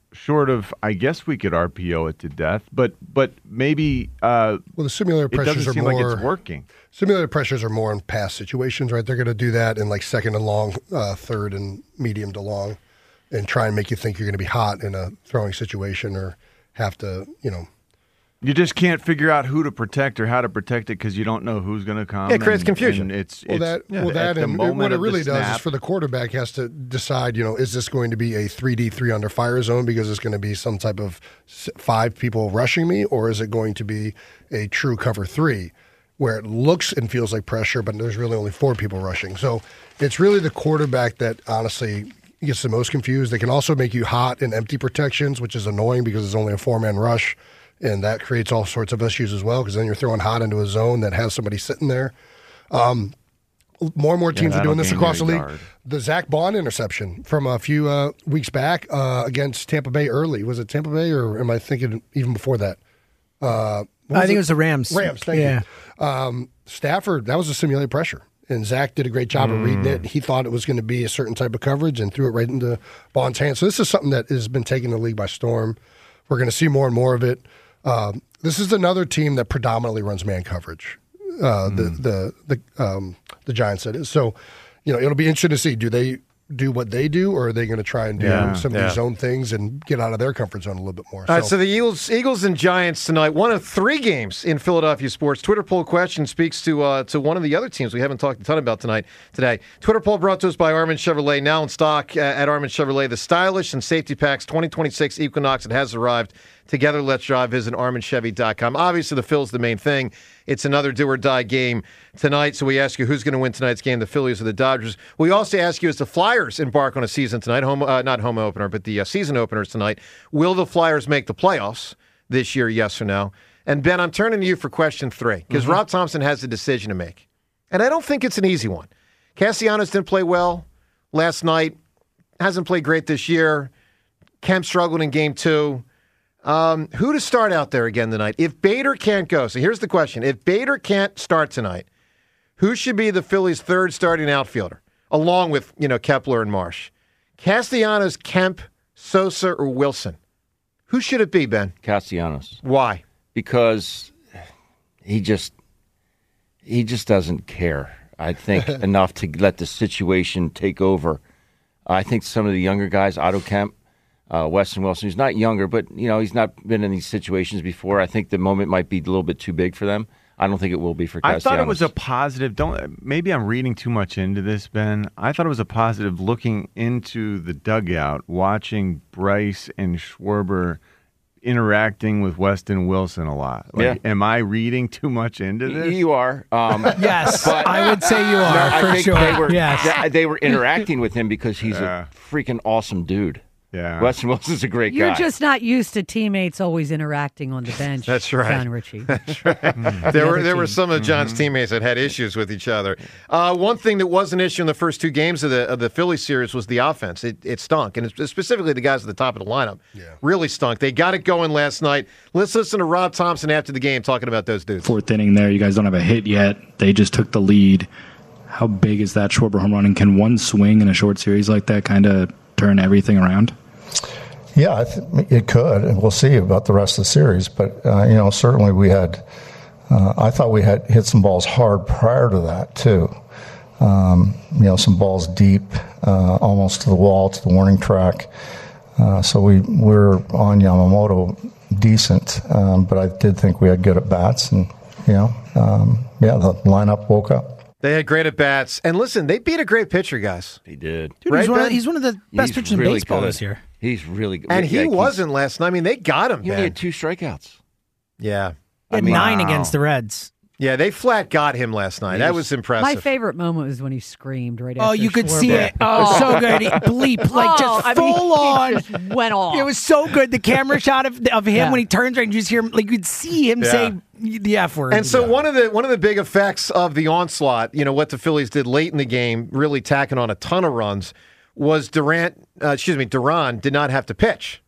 [SPEAKER 8] short of, I guess we could R P O it to death, but but maybe uh,
[SPEAKER 12] well, the simulated pressures
[SPEAKER 8] it doesn't
[SPEAKER 12] are
[SPEAKER 8] seem
[SPEAKER 12] more
[SPEAKER 8] like it's working.
[SPEAKER 12] Simulated pressures are more in pass situations, right? They're going to do that in like second and long, uh, third and medium to long, and try and make you think you're going to be hot in a throwing situation or have to, you know.
[SPEAKER 8] You just can't figure out who to protect or how to protect it because you don't know who's going to come.
[SPEAKER 5] Yeah, it creates
[SPEAKER 8] and,
[SPEAKER 5] confusion.
[SPEAKER 8] And it's,
[SPEAKER 12] well,
[SPEAKER 8] it's
[SPEAKER 12] that,
[SPEAKER 8] yeah,
[SPEAKER 12] well, that and what it really does
[SPEAKER 8] snap.
[SPEAKER 12] is for the quarterback has to decide, you know, is this going to be a three D, three under fire zone because it's going to be some type of five people rushing me, or is it going to be a true cover three where it looks and feels like pressure, but there's really only four people rushing. So it's really the quarterback that honestly gets the most confused. They can also make you hot in empty protections, which is annoying because it's only a four-man rush. And that creates all sorts of issues as well because then you're throwing hot into a zone that has somebody sitting there. Um, more and more teams
[SPEAKER 8] yeah,
[SPEAKER 12] are doing this across the league.
[SPEAKER 8] Yard.
[SPEAKER 12] The Zach Bond interception from a few uh, weeks back uh, against Tampa Bay early. Was it Tampa Bay or am I thinking even before that? Uh,
[SPEAKER 6] I think it? it was the Rams.
[SPEAKER 12] Rams, thank
[SPEAKER 6] yeah.
[SPEAKER 12] you. Um, Stafford, that was a simulated pressure. And Zach did a great job mm. of reading it. He thought it was going to be a certain type of coverage and threw it right into Bond's hands. So this is something that has been taking the league by storm. We're going to see more and more of it. Um, this is another team that predominantly runs man coverage. Uh, mm. The the the um, the Giants, that is. So, you know, it'll be interesting to see. Do they do what they do, or are they going to try and do
[SPEAKER 8] yeah,
[SPEAKER 12] some
[SPEAKER 8] yeah.
[SPEAKER 12] of these own things and get out of their comfort zone a little bit more?
[SPEAKER 5] All right, so the Eagles, Eagles and Giants tonight. One of three games in Philadelphia sports. Twitter poll question speaks to uh, to one of the other teams we haven't talked a ton about tonight. Today, Twitter poll brought to us by Armin Chevrolet. Now in stock uh, at Armin Chevrolet, the stylish and safety packs twenty twenty-six Equinox. It has arrived. Together, let's drive. Visit armin chevy dot com. Obviously, the Phil's the main thing. It's another do-or-die game tonight, so we ask you who's going to win tonight's game, the Phillies or the Dodgers. We also ask you as the Flyers embark on a season tonight, home uh, not home opener, but the uh, season openers tonight, will the Flyers make the playoffs this year, yes or no? And, Ben, I'm turning to you for question three, because mm-hmm. Rob Thompson has a decision to make. And I don't think it's an easy one. Castellanos didn't play well last night, hasn't played great this year. Kemp struggled in game two. Um, who to start out there again tonight? If Bader can't go, so here's the question. If Bader can't start tonight, who should be the Phillies' third starting outfielder, along with, you know, Kepler and Marsh? Castellanos, Kemp, Sosa, or Wilson? Who should it be, Ben?
[SPEAKER 7] Castellanos.
[SPEAKER 5] Why?
[SPEAKER 7] Because he just he just doesn't care, I think, enough to let the situation take over. I think some of the younger guys, Otto Kemp, Uh, Weston Wilson, he's not younger, but you know he's not been in these situations before. I think the moment might be a little bit too big for them. I don't think it will be for Castellanos.
[SPEAKER 8] I thought it was a positive. Don't maybe I'm reading too much into this, Ben. I thought it was a positive looking into the dugout, watching Bryce and Schwarber interacting with Weston Wilson a lot. Like,
[SPEAKER 7] yeah.
[SPEAKER 8] Am I reading too much into this?
[SPEAKER 7] You are. Um,
[SPEAKER 6] yes,
[SPEAKER 7] but,
[SPEAKER 6] I would say you are,
[SPEAKER 7] no, I
[SPEAKER 6] for
[SPEAKER 7] think
[SPEAKER 6] sure.
[SPEAKER 7] They were,
[SPEAKER 6] yes.
[SPEAKER 7] they, they were interacting with him because he's
[SPEAKER 8] yeah.
[SPEAKER 7] a freaking awesome dude.
[SPEAKER 8] Yeah.
[SPEAKER 7] Weston Wilson's a great
[SPEAKER 11] You're
[SPEAKER 7] guy.
[SPEAKER 11] You're just not used to teammates always interacting on the bench.
[SPEAKER 5] That's right.
[SPEAKER 11] John Ritchie.
[SPEAKER 5] That's right. Mm. There were there were some of John's mm-hmm. teammates that had issues with each other. Uh, one thing that was an issue in the first two games of the of the Philly series was the offense. It, it stunk, and it's specifically the guys at the top of the lineup yeah. really stunk. They got it going last night. Let's listen to Rob Thompson after the game talking about those dudes.
[SPEAKER 14] Fourth inning there, you guys don't have a hit yet. They just took the lead. How big is that Schwarber home run? And can one swing in a short series like that kind of turn everything around?
[SPEAKER 15] Yeah, I th- it could, and we'll see about the rest of the series. But uh, you know, certainly we had. Uh, I thought we had hit some balls hard prior to that too. Um, you know, some balls deep, uh, almost to the wall, to the warning track. Uh, so we we're on Yamamoto decent, um, but I did think we had good at bats, and you know, um, yeah, the lineup woke up.
[SPEAKER 5] They had great at bats, and listen, they beat a great pitcher, guys.
[SPEAKER 7] They did.
[SPEAKER 6] Dude,
[SPEAKER 5] right,
[SPEAKER 6] he's, one of,
[SPEAKER 5] Ben?
[SPEAKER 6] he's one of the best
[SPEAKER 7] He's
[SPEAKER 6] pitchers
[SPEAKER 7] really
[SPEAKER 6] in baseball
[SPEAKER 7] good.
[SPEAKER 6] this year.
[SPEAKER 7] He's really good.
[SPEAKER 5] And he
[SPEAKER 7] yeah,
[SPEAKER 5] wasn't last night. I mean, they got him,
[SPEAKER 7] He
[SPEAKER 5] Ben.
[SPEAKER 7] only had two strikeouts.
[SPEAKER 5] Yeah.
[SPEAKER 6] He had
[SPEAKER 7] I mean,
[SPEAKER 6] nine
[SPEAKER 7] wow.
[SPEAKER 6] against the Reds.
[SPEAKER 5] Yeah, they flat got him last night.
[SPEAKER 7] He
[SPEAKER 5] that
[SPEAKER 7] was-
[SPEAKER 5] was impressive.
[SPEAKER 11] My favorite moment was when he screamed right after
[SPEAKER 6] Oh, you could
[SPEAKER 11] Schwarber.
[SPEAKER 6] see it. Oh, so good. He bleep, like
[SPEAKER 11] Oh,
[SPEAKER 6] just
[SPEAKER 11] I mean,
[SPEAKER 6] full
[SPEAKER 11] he
[SPEAKER 6] on.
[SPEAKER 11] just went off.
[SPEAKER 6] It was so good. The camera shot of, of him
[SPEAKER 11] Yeah.
[SPEAKER 6] when he turns around, you just hear him, like you could see him
[SPEAKER 5] Yeah.
[SPEAKER 6] say the F word.
[SPEAKER 5] And so one of the one of the big effects of the onslaught, you know, what the Phillies did late in the game, really tacking on a ton of runs, was Durant, uh, excuse me, Duran did not have to pitch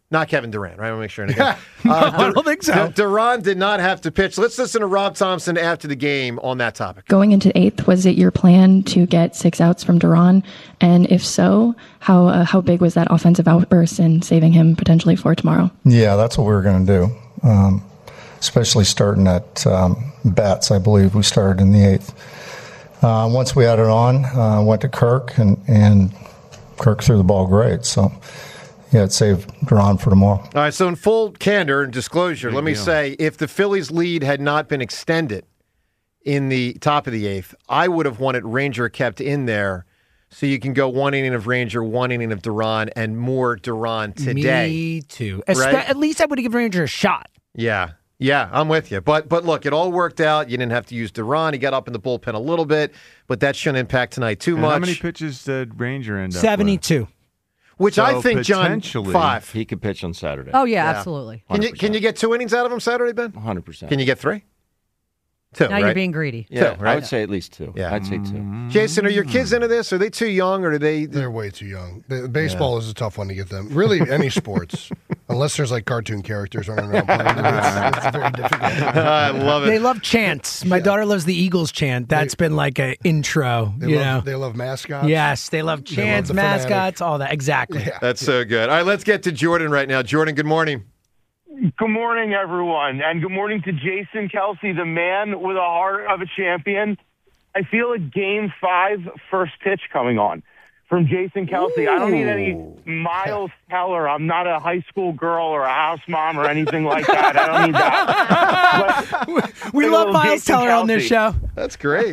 [SPEAKER 5] Not Kevin Durant, right? I want to make sure. Again, uh,
[SPEAKER 6] I don't think so.
[SPEAKER 5] Duran did not have to pitch. Let's listen to Rob Thompson after the game on that topic.
[SPEAKER 17] Going into eighth, was it your plan to get six outs from Duran? And if so, how uh, how big was that offensive outburst in saving him potentially for tomorrow?
[SPEAKER 15] Yeah, that's what we were going to do, um, especially starting at um, bats, I believe. We started in the eighth. Uh, once we had it on, uh, went to Kirk, and, and Kirk threw the ball great. So, yeah, it saved Duran for tomorrow.
[SPEAKER 5] All right, so in full candor and disclosure, Big let me deal. say, if the Phillies' lead had not been extended in the top of the eighth, I would have wanted Ranger kept in there so you can go one inning of Ranger, one inning of Duran, and more Duran today.
[SPEAKER 6] Me too.
[SPEAKER 5] Right?
[SPEAKER 6] Espe- At least I would have given Ranger a shot.
[SPEAKER 5] Yeah. Yeah, I'm with you. But but look, it all worked out. You didn't have to use Duran. He got up in the bullpen a little bit, but that shouldn't impact tonight too
[SPEAKER 8] and
[SPEAKER 5] much.
[SPEAKER 8] How many pitches did Ranger end up
[SPEAKER 6] seventy-two.
[SPEAKER 8] with?
[SPEAKER 5] Which
[SPEAKER 8] so
[SPEAKER 5] I think, John, five.
[SPEAKER 7] He could pitch on Saturday.
[SPEAKER 11] Oh, yeah, yeah. absolutely.
[SPEAKER 5] Can you, can you get two innings out of him Saturday, Ben?
[SPEAKER 7] one hundred percent.
[SPEAKER 5] Can you get three? Two,
[SPEAKER 11] now
[SPEAKER 5] right?
[SPEAKER 11] you're being greedy.
[SPEAKER 7] Yeah,
[SPEAKER 5] two, right?
[SPEAKER 7] I would say at least two.
[SPEAKER 5] Yeah.
[SPEAKER 7] I'd say two.
[SPEAKER 5] Jason, are your kids into this? Are they too young, or are they?
[SPEAKER 12] They're way too young. The, baseball yeah. is a tough one to get them. Really, any sports, unless there's like cartoon characters running around playing. It's, it's very difficult.
[SPEAKER 5] I love it.
[SPEAKER 6] They love chants. My yeah. daughter loves the Eagles chant. That's they, been like an intro.
[SPEAKER 12] They
[SPEAKER 6] you
[SPEAKER 12] love,
[SPEAKER 6] know,
[SPEAKER 12] they love mascots.
[SPEAKER 6] Yes, they love chants,
[SPEAKER 12] they love
[SPEAKER 6] mascots, all that. Exactly.
[SPEAKER 5] Yeah. That's so good. All right, let's get to Jordan right now. Jordan, good morning.
[SPEAKER 18] Good morning, everyone, and good morning to Jason Kelce, the man with a heart of a champion. I feel a game five first pitch coming on from Jason Kelce. Ooh. I don't need any Miles Teller. I'm not a high school girl or a house mom or anything like that. I don't need that.
[SPEAKER 6] But we love Miles Jason Teller Kelce on this show.
[SPEAKER 5] That's great.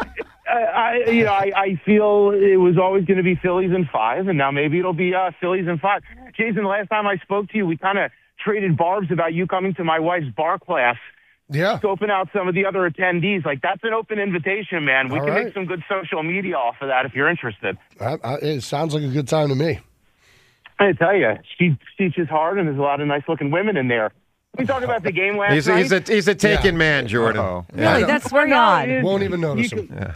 [SPEAKER 18] I, you know, I, I feel it was always going to be Phillies in five, and now maybe it'll be uh, Phillies in five. Jason, the last time I spoke to you, we kind of traded barbs about you coming to my wife's bar class.
[SPEAKER 12] Yeah.
[SPEAKER 18] Scoping out some of the other attendees. Like, that's an open invitation, man. We All can right. make some good social media off of that if you're interested.
[SPEAKER 12] I, I, it sounds like a good time to me.
[SPEAKER 18] I tell you, she teaches hard, and there's a lot of nice-looking women in there. We talk about the game last
[SPEAKER 5] he's,
[SPEAKER 18] night.
[SPEAKER 5] He's a, he's a taken yeah. man, Jordan.
[SPEAKER 11] Uh-oh. Really? Yeah. That's very odd.
[SPEAKER 12] No, won't even notice him.
[SPEAKER 5] Yeah.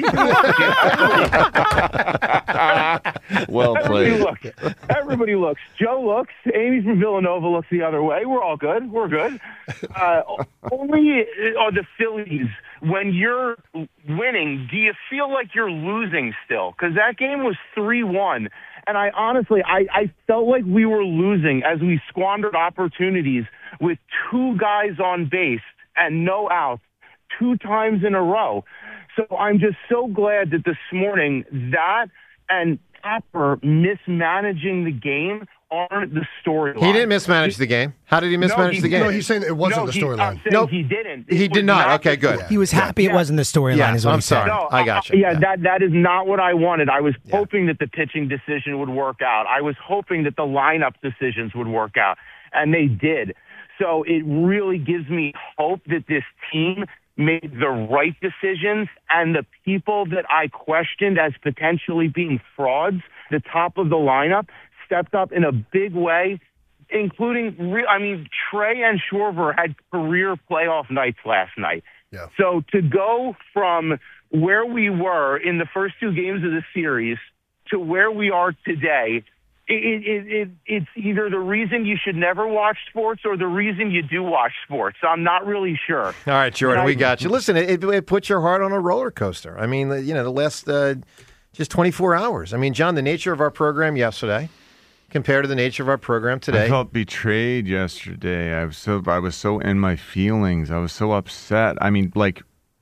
[SPEAKER 7] Well played.
[SPEAKER 18] Everybody looks. Everybody looks. Joe looks. Amy from Villanova looks the other way. We're all good. We're good. Uh, only are the Phillies, when you're winning, do you feel like you're losing still? Because that game was three one. And I honestly, I, I felt like we were losing as we squandered opportunities with two guys on base and no outs two times in a row. So I'm just so glad that this morning that and Topper mismanaging the game aren't the storyline.
[SPEAKER 5] He didn't mismanage the game. How did he mismanage
[SPEAKER 18] no, he,
[SPEAKER 5] the game?
[SPEAKER 12] No, he's saying it wasn't
[SPEAKER 18] no,
[SPEAKER 12] the storyline.
[SPEAKER 18] No, nope. he didn't. It
[SPEAKER 5] he did not. not okay, good.
[SPEAKER 6] Yeah. He was happy yeah. it wasn't the storyline.
[SPEAKER 5] Yeah,
[SPEAKER 6] is what
[SPEAKER 5] I'm
[SPEAKER 6] he said.
[SPEAKER 5] sorry.
[SPEAKER 18] No,
[SPEAKER 5] I got you.
[SPEAKER 18] Yeah,
[SPEAKER 5] yeah,
[SPEAKER 18] that that is not what I wanted. I was
[SPEAKER 5] yeah.
[SPEAKER 18] hoping that the pitching decision would work out. I was hoping that the lineup decisions would work out, and they did. So it really gives me hope that this team made the right decisions, and the people that I questioned as potentially being frauds, the top of the lineup, stepped up in a big way, including, re- I mean, Trey and Schwarber had career playoff nights last night.
[SPEAKER 12] Yeah.
[SPEAKER 18] So to go from where we were in the first two games of the series to where we are today, It, it, it, it's either the reason you should never watch sports or the reason you do watch sports. I'm not really sure.
[SPEAKER 5] All right, Jordan,
[SPEAKER 18] I,
[SPEAKER 5] we got you. Listen, it, it puts your heart on a roller coaster. I mean, you know, the last uh, just twenty-four hours. I mean, John, the nature of our program yesterday compared to the nature of our program today.
[SPEAKER 8] I felt betrayed yesterday. I was so I was so in my feelings. I was so upset. I mean, like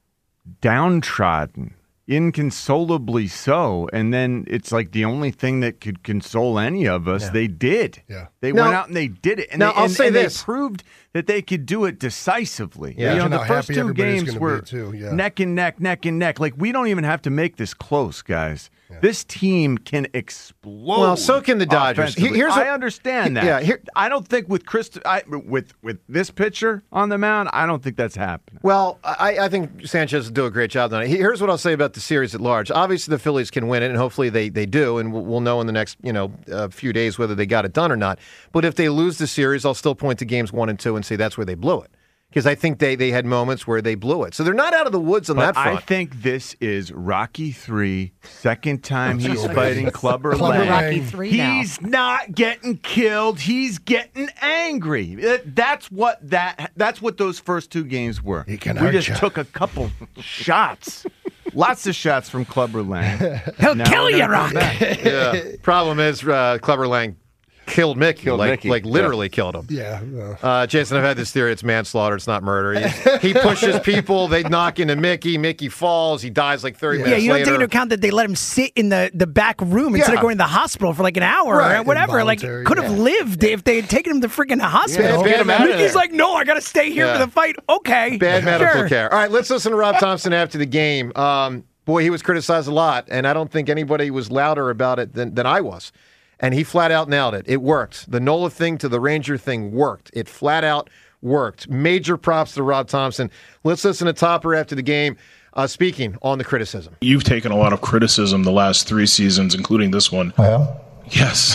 [SPEAKER 8] downtrodden. Inconsolably so, and then it's like the only thing that could console any of us. Yeah. They did.
[SPEAKER 12] Yeah,
[SPEAKER 8] they
[SPEAKER 5] now,
[SPEAKER 8] went out and they did it. And
[SPEAKER 5] now
[SPEAKER 8] they,
[SPEAKER 5] I'll
[SPEAKER 8] and,
[SPEAKER 5] say
[SPEAKER 8] and
[SPEAKER 5] this:
[SPEAKER 8] they proved that they could do it decisively.
[SPEAKER 12] Yeah,
[SPEAKER 8] you know,
[SPEAKER 12] you know
[SPEAKER 8] the first two games were
[SPEAKER 12] too. Yeah.
[SPEAKER 8] neck and neck, neck and neck. Like we don't even have to make this close, guys. Yeah. This team can explode.
[SPEAKER 5] Well, so can the Dodgers.
[SPEAKER 8] Here's I a, understand that.
[SPEAKER 5] Yeah, here,
[SPEAKER 8] I don't think with Chris, I, with with this pitcher on the mound, I don't think that's happening.
[SPEAKER 5] Well, I, I think Sanchez will do a great job on it. Here's what I'll say about the series at large. Obviously, the Phillies can win it, and hopefully they, they do, and we'll, we'll know in the next you know uh, few days whether they got it done or not. But if they lose the series, I'll still point to games one and two and say that's where they blew it. because I think they, they had moments where they blew it. So they're not out of the woods on
[SPEAKER 8] but
[SPEAKER 5] that front.
[SPEAKER 8] I think this is Rocky three, second time he's
[SPEAKER 5] Oh,
[SPEAKER 8] fighting
[SPEAKER 5] goodness.
[SPEAKER 8] Clubber
[SPEAKER 5] Clubber
[SPEAKER 8] Lang.
[SPEAKER 5] Rocky three now.
[SPEAKER 8] He's not getting killed. He's getting angry. That- That's what that. That's what those first two games were. We
[SPEAKER 12] hurt
[SPEAKER 8] just
[SPEAKER 12] ya.
[SPEAKER 8] took a couple shots, lots of shots from Clubber Lang.
[SPEAKER 6] He'll
[SPEAKER 8] Now
[SPEAKER 6] kill
[SPEAKER 8] we're
[SPEAKER 6] you,
[SPEAKER 8] gonna come
[SPEAKER 6] Rocky.
[SPEAKER 8] back.
[SPEAKER 5] Yeah. Problem is, uh, Clubber Lang killed Mickey.
[SPEAKER 7] Killed
[SPEAKER 5] like,
[SPEAKER 7] Mickey.
[SPEAKER 5] like literally
[SPEAKER 7] Yeah.
[SPEAKER 5] killed him.
[SPEAKER 12] Yeah. yeah.
[SPEAKER 5] Uh, Jason, I've had this theory. It's manslaughter. It's not murder. He, he pushes people. They knock into Mickey. Mickey falls. He dies like thirty
[SPEAKER 6] Yeah,
[SPEAKER 5] minutes
[SPEAKER 6] you don't
[SPEAKER 5] later.
[SPEAKER 6] take into account that they let him sit in the, the back room instead
[SPEAKER 5] Yeah.
[SPEAKER 6] of going to the hospital for like an hour
[SPEAKER 5] Right.
[SPEAKER 6] or whatever. Like,
[SPEAKER 12] Involuntary,
[SPEAKER 6] could have
[SPEAKER 12] yeah.
[SPEAKER 6] lived if they had taken him to freaking hospital.
[SPEAKER 5] bad medical-
[SPEAKER 6] Mickey's like, no, I got to stay here
[SPEAKER 5] Yeah.
[SPEAKER 6] for the fight. Okay.
[SPEAKER 5] Bad medical
[SPEAKER 6] sure.
[SPEAKER 5] care. All right, let's listen to Rob Thompson after the game. Um, boy, he was criticized a lot, and I don't think anybody was louder about it than, than I was. And he flat out nailed it. It worked. The Nola thing to the Ranger thing worked. It flat out worked. Major props to Rob Thompson. Let's listen to Topper after the game, uh, speaking on the criticism.
[SPEAKER 19] You've taken a lot of criticism the last three seasons, including this one.
[SPEAKER 15] Yeah.
[SPEAKER 19] Yes,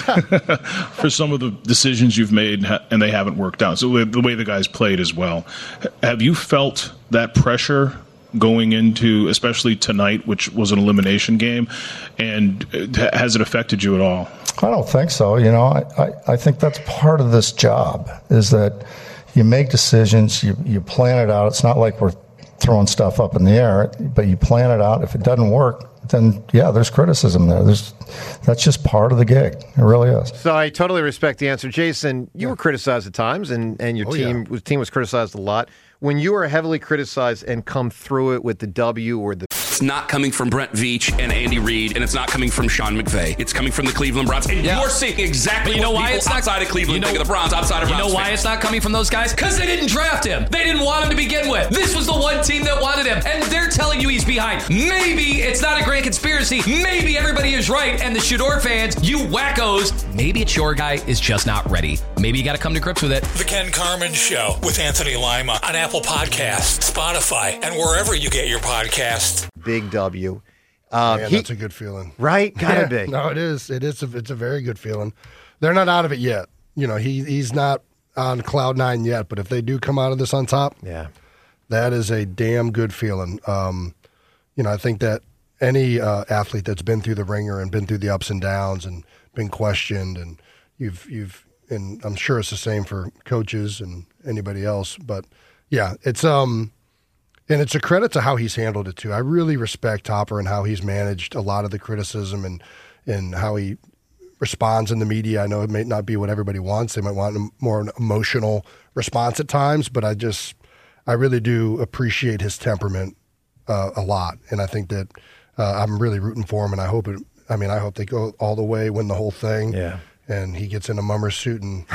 [SPEAKER 19] for some of the decisions you've made, ha- and they haven't worked out. So the, the way the guys played as well. H- Have you felt that pressure going into, especially tonight, which was an elimination game, and uh, has it affected you at all?
[SPEAKER 15] I don't think so. You know, I, I, I think that's part of this job is that you make decisions, you, you plan it out. It's not like we're throwing stuff up in the air, but you plan it out. If it doesn't work, then yeah, there's criticism there. There's that's just part of the gig. It really is.
[SPEAKER 5] So I totally respect the answer. Jason, you were criticized at times, and, and your
[SPEAKER 12] Oh,
[SPEAKER 5] team was team was criticized a lot. When you are heavily criticized and come through it with the W or the
[SPEAKER 1] It's not coming from Brent Veach and Andy Reid, and it's not coming from Sean McVay. It's coming from the Cleveland Browns. And
[SPEAKER 2] Yeah.
[SPEAKER 1] you're seeing exactly
[SPEAKER 2] But you know
[SPEAKER 1] what
[SPEAKER 2] why
[SPEAKER 1] people
[SPEAKER 2] it's not
[SPEAKER 1] outside of Cleveland
[SPEAKER 2] you know,
[SPEAKER 1] think of the Browns, outside of
[SPEAKER 2] You
[SPEAKER 1] Browns
[SPEAKER 2] know why
[SPEAKER 1] fans.
[SPEAKER 2] it's not coming from those guys? Because they didn't draft him. They didn't want him to begin with. This was the one team that wanted him, and they're telling you he's behind. Maybe it's not a grand conspiracy. Maybe everybody is right, and the Shador fans, you wackos, maybe it's your guy is just not ready. Maybe you got to come to grips with it.
[SPEAKER 3] The Ken Carman Show with Anthony Lima on Apple Podcasts, Spotify, and wherever you get your podcasts.
[SPEAKER 5] big W. Um,
[SPEAKER 12] Man,
[SPEAKER 5] he-
[SPEAKER 12] that's a good feeling.
[SPEAKER 5] Right? Gotta
[SPEAKER 12] Yeah,
[SPEAKER 5] be.
[SPEAKER 12] No, it is. It is. A, it's a very good feeling. They're not out of it yet. You know, he he's not on cloud nine yet. But if they do come out of this on top,
[SPEAKER 5] yeah,
[SPEAKER 12] that is a damn good feeling. Um, you know, I think that any uh, athlete that's been through the ringer and been through the ups and downs and been questioned, and you've you've, and I'm sure it's the same for coaches and anybody else. But yeah, it's um. And it's a credit to how he's handled it, too. I really respect Topper and how he's managed a lot of the criticism and, and how he responds in the media. I know it may not be what everybody wants. They might want a more an emotional response at times, but I just, I really do appreciate his temperament uh, a lot. And I think that uh, I'm really rooting for him, and I hope it, I mean, I hope they go all the way, win the whole thing.
[SPEAKER 5] Yeah.
[SPEAKER 12] And he gets in a mummer suit and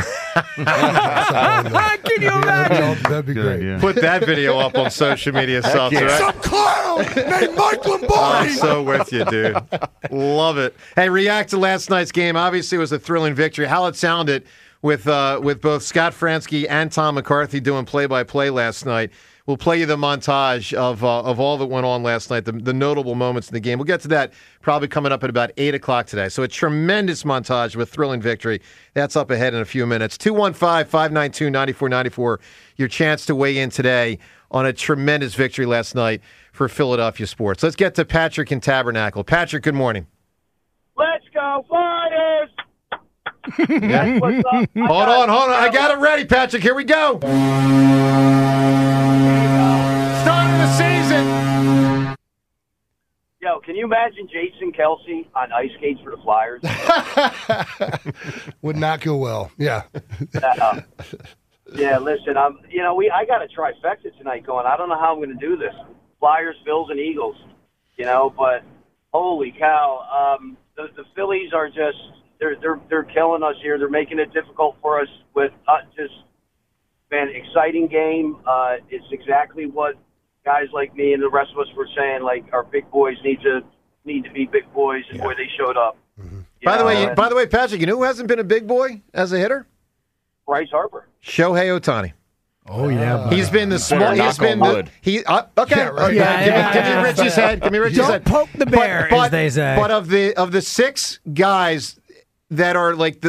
[SPEAKER 6] Can you imagine?
[SPEAKER 12] that'd be great.
[SPEAKER 8] Yeah.
[SPEAKER 5] Put that video up on social media, Seltzer.
[SPEAKER 12] yeah.
[SPEAKER 5] right?
[SPEAKER 12] Some clown named Mike
[SPEAKER 5] I'm
[SPEAKER 12] Lombardi.
[SPEAKER 5] so with you, dude. Love it. Hey, react to last night's game. Obviously, it was a thrilling victory. How it sounded with uh, with both Scott Fransky and Tom McCarthy doing play-by-play last night. We'll play you the montage of uh, of all that went on last night, the, the notable moments in the game. We'll get to that probably coming up at about eight o'clock today. So a tremendous montage with thrilling victory. That's up ahead in a few minutes. two one five, five nine two, nine four nine four, your chance to weigh in today on a tremendous victory last night for Philadelphia sports. Let's get to Patrick in Tabernacle. Patrick, good morning.
[SPEAKER 18] Let's go Flyers!
[SPEAKER 5] Yeah.
[SPEAKER 18] That's what's up. I
[SPEAKER 5] Hold
[SPEAKER 18] got-
[SPEAKER 5] on, hold on. I got it ready, Patrick. Here we go. Start of the season.
[SPEAKER 18] Yo, can you imagine Jason Kelsey on ice skates for the Flyers?
[SPEAKER 12] Would not go well. Yeah.
[SPEAKER 18] uh, yeah, listen, I'm. You know, we. I got a trifecta tonight going. I don't know how I'm going to do this. Flyers, Bills, and Eagles. You know, but holy cow, um, the, the Phillies are just. They're they're they're killing us here. They're making it difficult for us with uh, just man, exciting game. Uh, it's exactly what guys like me and the rest of us were saying. Like our big boys need to need to be big boys, and boy, they showed up.
[SPEAKER 5] Mm-hmm. By the way, you, by the way, Patrick, you know who hasn't been a big boy as a hitter?
[SPEAKER 18] Bryce Harper.
[SPEAKER 5] Shohei Ohtani.
[SPEAKER 6] Oh yeah,
[SPEAKER 5] he's been the small.
[SPEAKER 7] Better
[SPEAKER 5] He's
[SPEAKER 7] knock
[SPEAKER 5] been
[SPEAKER 7] on
[SPEAKER 5] the,
[SPEAKER 7] wood.
[SPEAKER 5] he. Uh, okay,
[SPEAKER 6] Yeah, right.
[SPEAKER 5] okay.
[SPEAKER 6] Yeah,
[SPEAKER 5] give,
[SPEAKER 6] yeah,
[SPEAKER 5] me, give me
[SPEAKER 6] yeah.
[SPEAKER 5] Richie's head. Give me Richie's
[SPEAKER 6] Don't
[SPEAKER 5] head.
[SPEAKER 6] poke the bear,
[SPEAKER 5] but,
[SPEAKER 6] as they say.
[SPEAKER 5] But of the of the six guys that are like the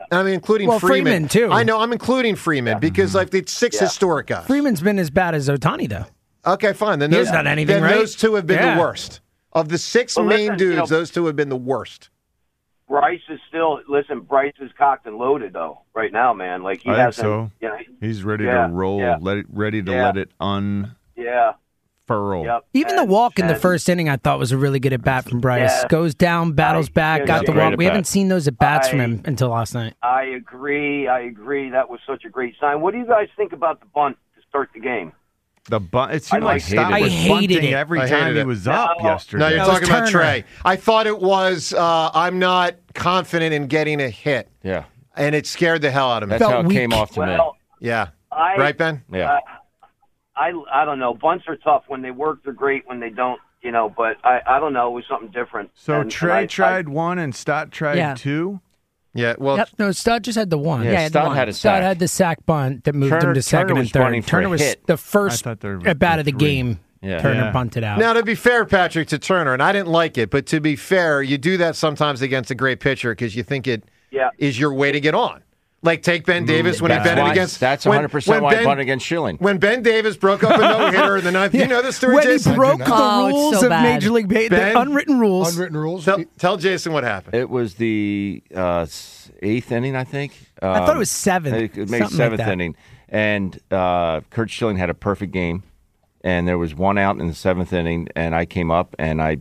[SPEAKER 5] I mean, including
[SPEAKER 6] well,
[SPEAKER 5] Freeman.
[SPEAKER 6] Freeman, too.
[SPEAKER 5] I know, I'm including Freeman because like it's six
[SPEAKER 6] Yeah.
[SPEAKER 5] historic guys.
[SPEAKER 6] Freeman's been as bad as Otani, though.
[SPEAKER 5] Okay, fine. Then
[SPEAKER 6] He
[SPEAKER 5] those,
[SPEAKER 6] hasn't done anything,
[SPEAKER 5] then
[SPEAKER 6] right?
[SPEAKER 5] those two have been
[SPEAKER 6] Yeah.
[SPEAKER 5] the worst. Of the six
[SPEAKER 20] Well,
[SPEAKER 5] main
[SPEAKER 20] listen,
[SPEAKER 5] dudes,
[SPEAKER 20] you know-
[SPEAKER 5] those two have been the worst.
[SPEAKER 20] Bryce is still listen. Bryce is cocked and loaded though right now, man. Like he
[SPEAKER 8] I think
[SPEAKER 20] hasn't.
[SPEAKER 8] so.
[SPEAKER 20] You know,
[SPEAKER 8] He's ready
[SPEAKER 20] yeah,
[SPEAKER 8] to roll,
[SPEAKER 20] yeah.
[SPEAKER 8] let it, ready to
[SPEAKER 20] Yeah.
[SPEAKER 8] let it unfurl.
[SPEAKER 20] yeah. Yep.
[SPEAKER 6] Even the
[SPEAKER 20] And-
[SPEAKER 6] walk in the
[SPEAKER 20] and-
[SPEAKER 6] first inning, I thought was a really good at bat from Bryce.
[SPEAKER 20] Yeah.
[SPEAKER 6] Goes down, battles back,
[SPEAKER 20] yeah,
[SPEAKER 6] got the
[SPEAKER 20] great
[SPEAKER 6] walk.
[SPEAKER 20] at
[SPEAKER 6] We
[SPEAKER 20] bat.
[SPEAKER 6] haven't seen those at bats from
[SPEAKER 20] I-
[SPEAKER 6] him until last night.
[SPEAKER 20] I agree. I agree. That was such a great sign. What do you guys think about the bunt to start the game?
[SPEAKER 8] The bunt. It seemed
[SPEAKER 20] I
[SPEAKER 8] like
[SPEAKER 20] hated
[SPEAKER 8] Stott
[SPEAKER 20] it.
[SPEAKER 8] was
[SPEAKER 20] I hated
[SPEAKER 8] bunting
[SPEAKER 20] it.
[SPEAKER 8] every
[SPEAKER 5] I
[SPEAKER 8] time
[SPEAKER 5] hated
[SPEAKER 8] he
[SPEAKER 5] it.
[SPEAKER 8] was up
[SPEAKER 20] No.
[SPEAKER 8] yesterday.
[SPEAKER 5] No, you're
[SPEAKER 6] That was
[SPEAKER 5] talking about
[SPEAKER 6] Turner.
[SPEAKER 5] Trey. I thought it was, uh, I'm not confident in getting a hit.
[SPEAKER 7] Yeah.
[SPEAKER 5] And it scared the hell out of me.
[SPEAKER 7] That's how it came off to me.
[SPEAKER 20] Well,
[SPEAKER 5] Yeah.
[SPEAKER 20] I,
[SPEAKER 5] Right, Ben?
[SPEAKER 7] Yeah.
[SPEAKER 20] I, I I don't know. Bunts are tough. When they work, they're great. When they don't, you know. But I I don't know. It was something different.
[SPEAKER 8] So
[SPEAKER 20] And-
[SPEAKER 8] Trey
[SPEAKER 20] and I-
[SPEAKER 8] tried one and Stott tried
[SPEAKER 6] Yeah.
[SPEAKER 8] two?
[SPEAKER 5] Yeah, well,
[SPEAKER 6] Yep. No, Stott just had the one.
[SPEAKER 7] Yeah,
[SPEAKER 6] he had the
[SPEAKER 7] Stott
[SPEAKER 6] one.
[SPEAKER 7] had a
[SPEAKER 6] Stott
[SPEAKER 7] sack.
[SPEAKER 6] had the sack bunt that moved
[SPEAKER 7] Turner-
[SPEAKER 6] him to second
[SPEAKER 7] Turner
[SPEAKER 6] and
[SPEAKER 7] was
[SPEAKER 6] third.
[SPEAKER 7] bunting for
[SPEAKER 6] Turner
[SPEAKER 7] a
[SPEAKER 6] was
[SPEAKER 7] hit.
[SPEAKER 6] the first
[SPEAKER 8] I thought there were
[SPEAKER 6] at bat of the
[SPEAKER 8] three.
[SPEAKER 6] game.
[SPEAKER 7] Yeah.
[SPEAKER 6] Turner
[SPEAKER 8] Yeah.
[SPEAKER 6] bunted out.
[SPEAKER 5] Now, to be fair, Patrick, to Turner, and I didn't like it, but to be fair, you do that sometimes against a great pitcher because you think it is
[SPEAKER 20] Yeah.
[SPEAKER 5] your way to get on. Like, take Ben Davis when
[SPEAKER 7] That's
[SPEAKER 5] he betted
[SPEAKER 7] why-
[SPEAKER 5] against.
[SPEAKER 7] That's
[SPEAKER 5] when-
[SPEAKER 7] one hundred percent
[SPEAKER 5] when
[SPEAKER 7] why I
[SPEAKER 5] Ben-
[SPEAKER 7] bunted against Schilling.
[SPEAKER 5] When Ben Davis broke up a no-hitter in the ninth, you know the story,
[SPEAKER 6] when
[SPEAKER 5] Jason?
[SPEAKER 6] he broke the
[SPEAKER 11] Oh, it's
[SPEAKER 6] rules
[SPEAKER 11] so
[SPEAKER 6] of
[SPEAKER 11] bad.
[SPEAKER 6] Major League Baseball,
[SPEAKER 5] Ben?
[SPEAKER 6] the unwritten rules.
[SPEAKER 12] Unwritten rules.
[SPEAKER 5] Tell, tell Jason what happened.
[SPEAKER 7] It was the uh, s- eighth inning, I think.
[SPEAKER 6] I thought it
[SPEAKER 7] Um,
[SPEAKER 6] was seventh,
[SPEAKER 7] Maybe
[SPEAKER 6] something like
[SPEAKER 7] seventh
[SPEAKER 6] that.
[SPEAKER 7] inning. And uh, Kurt Schilling had a perfect game. And there was one out in the seventh inning. And I came up and I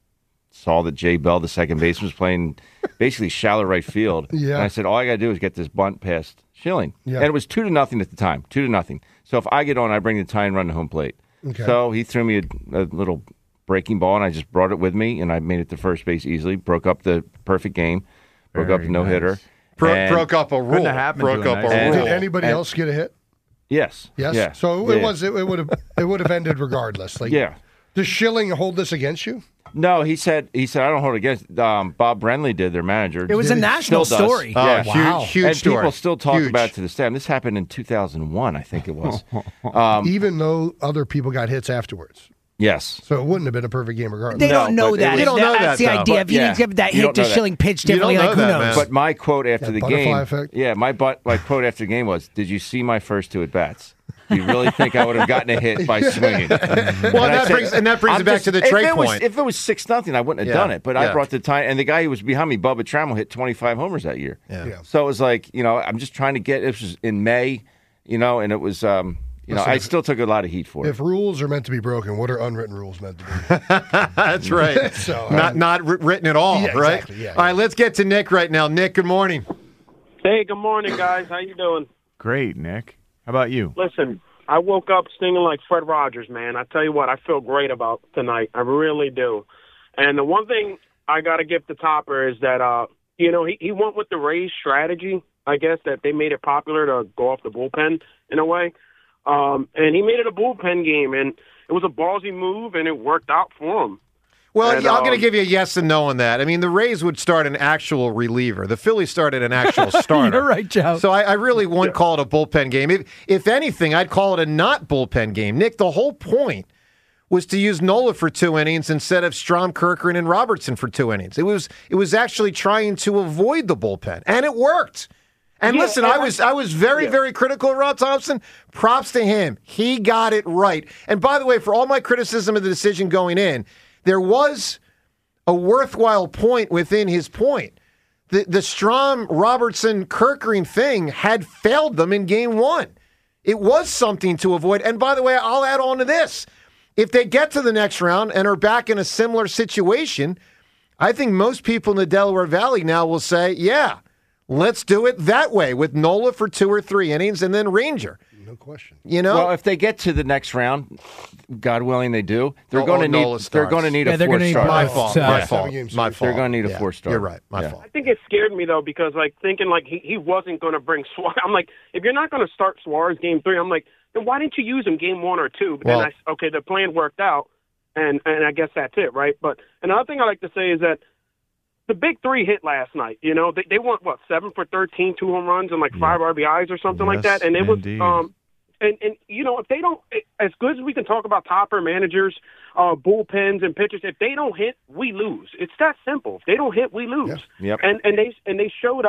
[SPEAKER 7] saw that Jay Bell, the second baseman, was playing basically shallow right field.
[SPEAKER 12] Yeah.
[SPEAKER 7] And I said, all I got to do is get this bunt past Schilling.
[SPEAKER 12] Yeah.
[SPEAKER 7] And it was two to nothing at the time, two to nothing. So if I get on, I bring the tie and run to home plate.
[SPEAKER 12] Okay.
[SPEAKER 7] So he threw me a, a little breaking ball, and I just brought it with me, and I made it to first base easily. Broke up the perfect game. Broke up
[SPEAKER 8] Very
[SPEAKER 7] the no hitter.
[SPEAKER 8] nice.
[SPEAKER 5] Bro- broke up a rule.
[SPEAKER 8] Couldn't have happened
[SPEAKER 5] Broke
[SPEAKER 8] to a
[SPEAKER 5] up
[SPEAKER 8] nice
[SPEAKER 5] a
[SPEAKER 8] man.
[SPEAKER 5] rule.
[SPEAKER 12] Did anybody
[SPEAKER 7] And-
[SPEAKER 12] else get a hit?
[SPEAKER 7] Yes.
[SPEAKER 12] Yes.
[SPEAKER 7] Yeah.
[SPEAKER 12] So it
[SPEAKER 7] Yeah.
[SPEAKER 12] was. It, it would have. It would have ended regardless. Like,
[SPEAKER 7] Yeah.
[SPEAKER 12] Does Schilling hold this against you?
[SPEAKER 7] No, he said. He said I don't hold it against. Um, Bob Brenly did their manager.
[SPEAKER 6] It was a
[SPEAKER 7] Still
[SPEAKER 6] national
[SPEAKER 7] does.
[SPEAKER 6] story.
[SPEAKER 5] Oh,
[SPEAKER 7] Yeah.
[SPEAKER 5] huge,
[SPEAKER 12] Wow.
[SPEAKER 5] huge
[SPEAKER 7] and
[SPEAKER 5] story.
[SPEAKER 7] people still talk
[SPEAKER 5] Huge.
[SPEAKER 7] about it to this day. And this happened in two thousand one, I think it was. Um,
[SPEAKER 12] Even though other people got hits afterwards,
[SPEAKER 7] yes.
[SPEAKER 12] so it wouldn't have been a perfect game regardless.
[SPEAKER 6] They
[SPEAKER 7] No,
[SPEAKER 6] don't know
[SPEAKER 7] but it
[SPEAKER 6] that.
[SPEAKER 7] was-
[SPEAKER 5] You don't know
[SPEAKER 6] That's
[SPEAKER 5] that,
[SPEAKER 6] the
[SPEAKER 5] though.
[SPEAKER 6] idea.
[SPEAKER 7] But,
[SPEAKER 6] if you
[SPEAKER 7] yeah,
[SPEAKER 6] didn't give that
[SPEAKER 7] you
[SPEAKER 6] hit
[SPEAKER 7] don't
[SPEAKER 6] to
[SPEAKER 7] know that.
[SPEAKER 6] Schilling pitch
[SPEAKER 5] You don't
[SPEAKER 6] differently,
[SPEAKER 5] know
[SPEAKER 6] like who
[SPEAKER 5] that,
[SPEAKER 6] knows?
[SPEAKER 5] man.
[SPEAKER 7] But my quote after
[SPEAKER 12] That
[SPEAKER 7] the
[SPEAKER 12] butterfly
[SPEAKER 7] game,
[SPEAKER 12] effect?
[SPEAKER 7] yeah, my but my quote after the game was, "Did you see my first two at bats? Do you really think I would have gotten a hit by swinging?"
[SPEAKER 5] Well, and that brings and that brings
[SPEAKER 7] I'm
[SPEAKER 5] it back
[SPEAKER 7] just-
[SPEAKER 5] to the
[SPEAKER 7] if
[SPEAKER 5] Trey
[SPEAKER 7] it was-
[SPEAKER 5] point.
[SPEAKER 7] If it was six nothing, I wouldn't have
[SPEAKER 5] Yeah,
[SPEAKER 7] done it. But
[SPEAKER 5] yeah.
[SPEAKER 7] I brought the time, and the guy who was behind me, Bubba Trammell, hit twenty-five homers that year.
[SPEAKER 5] Yeah.
[SPEAKER 12] Yeah.
[SPEAKER 7] So it was like, you know, I'm just trying to get. It was in May, you know, and it was, um, you know,
[SPEAKER 12] Listen,
[SPEAKER 7] I
[SPEAKER 12] if-
[SPEAKER 7] still took a lot of heat for it.
[SPEAKER 12] If rules are meant to be broken, what are unwritten rules meant to be?
[SPEAKER 5] That's right.
[SPEAKER 12] So,
[SPEAKER 5] not not wr- written at all,
[SPEAKER 12] Yeah,
[SPEAKER 5] right?
[SPEAKER 12] exactly, yeah,
[SPEAKER 5] All right, let's get to Nick right now. Nick, good morning.
[SPEAKER 21] Hey, good morning, guys. How you doing?
[SPEAKER 8] Great, Nick. How about you?
[SPEAKER 21] Listen, I woke up stinging like Fred Rogers, man. I tell you what, I feel great about tonight. I really do. And the one thing I got to give to Topper is that, uh, you know, he, he went with the Rays strategy, I guess, that they made it popular to go off the bullpen in a way. Um, and he made it a bullpen game, and it was a ballsy move, and it worked out for him.
[SPEAKER 5] Well,
[SPEAKER 21] And,
[SPEAKER 5] yeah, I'm going to
[SPEAKER 21] um,
[SPEAKER 5] give you a yes and no on that. I mean, the Rays would start an actual reliever. The Phillies started an actual starter.
[SPEAKER 6] You're right, Joe.
[SPEAKER 5] So I, I really wouldn't call it a bullpen game. If, if anything, I'd call it a not bullpen game. Nick, the whole point was to use Nola for two innings instead of Strom, Kirkland, and Robertson for two innings. It was it was actually trying to avoid the bullpen, and it worked. And
[SPEAKER 21] Yeah,
[SPEAKER 5] listen,
[SPEAKER 21] and
[SPEAKER 5] I was I was very,
[SPEAKER 21] yeah.
[SPEAKER 5] very critical of Rob Thompson. Props to him. He got it right. And by the way, for all my criticism of the decision going in, there was a worthwhile point within his point. The the Strom, Robertson, Kirkering thing had failed them in game one. It was something to avoid. And by the way, I'll add on to this. If they get to the next round and are back in a similar situation, I think most people in the Delaware Valley now will say, yeah, let's do it that way with Nola for two or three innings and then Ranger.
[SPEAKER 12] No question.
[SPEAKER 5] You know?
[SPEAKER 7] Well, if they get to the next round, God willing, they do. They're
[SPEAKER 5] Oh,
[SPEAKER 7] going
[SPEAKER 5] oh,
[SPEAKER 7] to need.
[SPEAKER 5] Nola
[SPEAKER 7] They're
[SPEAKER 5] starts.
[SPEAKER 7] going to need
[SPEAKER 6] Yeah,
[SPEAKER 7] a
[SPEAKER 6] they're
[SPEAKER 7] four
[SPEAKER 6] gonna need
[SPEAKER 7] star.
[SPEAKER 5] My
[SPEAKER 6] both,
[SPEAKER 5] fault.
[SPEAKER 6] uh,
[SPEAKER 5] My
[SPEAKER 12] seven
[SPEAKER 5] fault.
[SPEAKER 12] games.
[SPEAKER 5] My
[SPEAKER 12] They're
[SPEAKER 5] fault.
[SPEAKER 7] They're going to need a
[SPEAKER 5] Yeah,
[SPEAKER 7] four star.
[SPEAKER 5] You're right. My
[SPEAKER 7] Yeah.
[SPEAKER 5] fault.
[SPEAKER 21] I think it scared me, though, because, like, thinking, like, he, he wasn't going to bring Suarez. I'm like, if you're not going to start Suarez game three, I'm like, then why didn't you use him game one or two? But
[SPEAKER 5] Well-
[SPEAKER 21] then, I, okay, the plan worked out, and, and I guess that's it, right? But another thing I like to say is that the big three hit last night. You know, they, they went, what, seven for thirteen, two home runs, and, like, five R B Is or something like
[SPEAKER 8] Yes,
[SPEAKER 21] that. And it
[SPEAKER 8] indeed.
[SPEAKER 21] was um, – And, and you know, if they don't, as good as we can talk about Topper, managers, uh, bullpens, and pitchers, if they don't hit, we lose. It's that simple. If they don't hit, we lose.
[SPEAKER 7] Yep.
[SPEAKER 21] And and they and they showed up,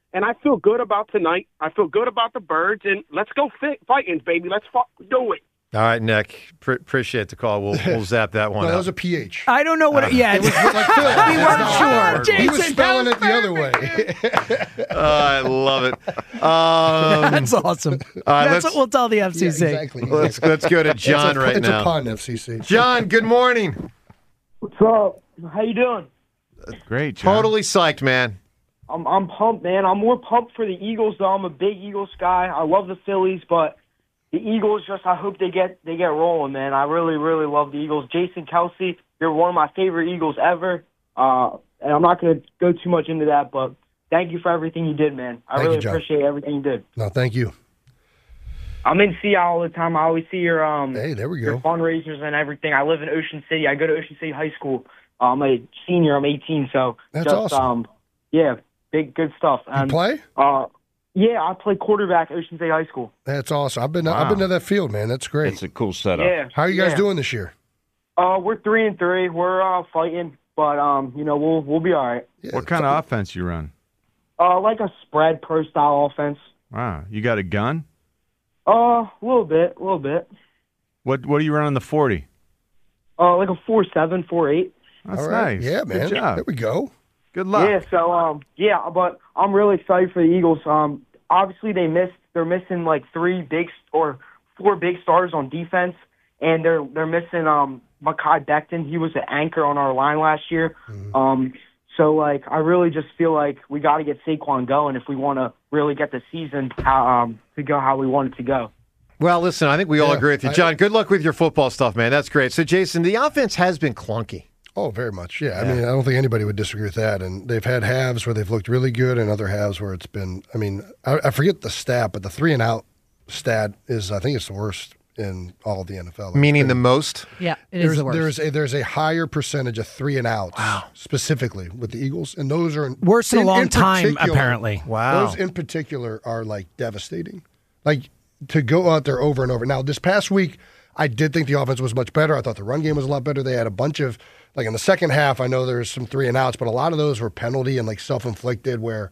[SPEAKER 21] And I feel good about tonight. I feel good about the Birds. And let's go fit, Vikings, baby. Let's f- do it.
[SPEAKER 5] All right, Nick. Pre- appreciate the call. We'll, we'll zap that one
[SPEAKER 12] No,
[SPEAKER 5] out.
[SPEAKER 12] that was a P H.
[SPEAKER 6] I don't know what.
[SPEAKER 5] Uh,
[SPEAKER 6] it, yeah,
[SPEAKER 12] It was like Phil.
[SPEAKER 6] we weren't sure.
[SPEAKER 12] He was
[SPEAKER 6] Jason,
[SPEAKER 12] spelling
[SPEAKER 6] that
[SPEAKER 12] it the other way.
[SPEAKER 5] Oh, I love it. Um,
[SPEAKER 6] That's awesome.
[SPEAKER 5] All right,
[SPEAKER 6] That's
[SPEAKER 5] let's-
[SPEAKER 6] what we'll tell the F C C.
[SPEAKER 12] Yeah, exactly.
[SPEAKER 5] Let's let's go to John
[SPEAKER 12] it's a,
[SPEAKER 5] right
[SPEAKER 12] it's
[SPEAKER 5] now.
[SPEAKER 12] It's a pun, F C C.
[SPEAKER 5] John, good morning.
[SPEAKER 9] What's up? How you doing?
[SPEAKER 8] Great, John.
[SPEAKER 5] Totally psyched, man.
[SPEAKER 9] I'm I'm pumped, man. I'm more pumped for the Eagles, though. I'm a big Eagles guy. I love the Phillies, but the Eagles, just I hope they get they get rolling, man. I really, really love the Eagles. Jason Kelsey, you're one of my favorite Eagles ever. Uh, and I'm not going to go too much into that, but thank you for everything you did, man. I
[SPEAKER 12] Thank
[SPEAKER 9] really
[SPEAKER 12] you, John.
[SPEAKER 9] appreciate everything you did.
[SPEAKER 12] No, thank you.
[SPEAKER 9] I'm in Seattle all the time. I always see your um
[SPEAKER 12] Hey, there we
[SPEAKER 9] your
[SPEAKER 12] go.
[SPEAKER 9] fundraisers and everything. I live in Ocean City. I go to Ocean City High School. Uh, I'm a senior. I'm eighteen, so
[SPEAKER 12] That's
[SPEAKER 9] just,
[SPEAKER 12] awesome.
[SPEAKER 9] Um, yeah, big good stuff. And,
[SPEAKER 12] play?
[SPEAKER 9] Uh, yeah, I play quarterback at Ocean City High School.
[SPEAKER 12] That's awesome. I've been
[SPEAKER 7] Wow.
[SPEAKER 12] I've been to that field, man. That's great.
[SPEAKER 7] It's a cool setup.
[SPEAKER 9] Yeah.
[SPEAKER 12] How are you guys
[SPEAKER 9] yeah.
[SPEAKER 12] doing this year?
[SPEAKER 9] Uh, we're three and three. We're uh, fighting, but um, you know, we'll we'll be all right.
[SPEAKER 8] What kind of offense you run?
[SPEAKER 9] Uh, like a spread pro style offense.
[SPEAKER 8] Wow, you got a gun?
[SPEAKER 9] Uh, a little bit, a little bit.
[SPEAKER 8] What What do you run on the forty?
[SPEAKER 9] Uh, like a four seven, four eight.
[SPEAKER 8] That's
[SPEAKER 12] All right.
[SPEAKER 8] nice.
[SPEAKER 12] Yeah,
[SPEAKER 8] Good
[SPEAKER 12] man.
[SPEAKER 8] job.
[SPEAKER 12] There we go.
[SPEAKER 8] Good luck.
[SPEAKER 9] Yeah, so um, yeah, but I'm really excited for the Eagles. Um, obviously they missed. They're missing like three big or four big stars on defense, and they're they're missing um Mekhi Becton. He was the anchor on our line last year.
[SPEAKER 12] Mm-hmm.
[SPEAKER 9] Um, so like I really just feel like we got to get Saquon going if we want to really get the season how, um to go how we want it to go.
[SPEAKER 5] Well, listen, I think we all
[SPEAKER 12] Yeah,
[SPEAKER 5] agree with you.
[SPEAKER 12] I-
[SPEAKER 5] John, good luck with your football stuff, man. That's great. So, Jason, the offense has been clunky.
[SPEAKER 12] Oh, very much. Yeah. I
[SPEAKER 5] Yeah.
[SPEAKER 12] mean, I don't think anybody would disagree with that. And they've had halves where they've looked really good and other halves where it's been, I mean, I, I forget the stat, but the three and out stat is, I think it's the worst in all of the N F L.
[SPEAKER 5] Meaning the most?
[SPEAKER 11] Yeah, it
[SPEAKER 12] there's,
[SPEAKER 11] is the worst.
[SPEAKER 12] There's a, there's a higher percentage of three and outs specifically with the Eagles. And those are
[SPEAKER 6] Worse in a long time, apparently.
[SPEAKER 5] Wow.
[SPEAKER 12] Those in particular are like devastating. Like to go out there over and over. Now, this past week, I did think the offense was much better. I thought the run game was a lot better. They had a bunch of, like in the second half, I know there's some three and outs, but a lot of those were penalty and like self-inflicted where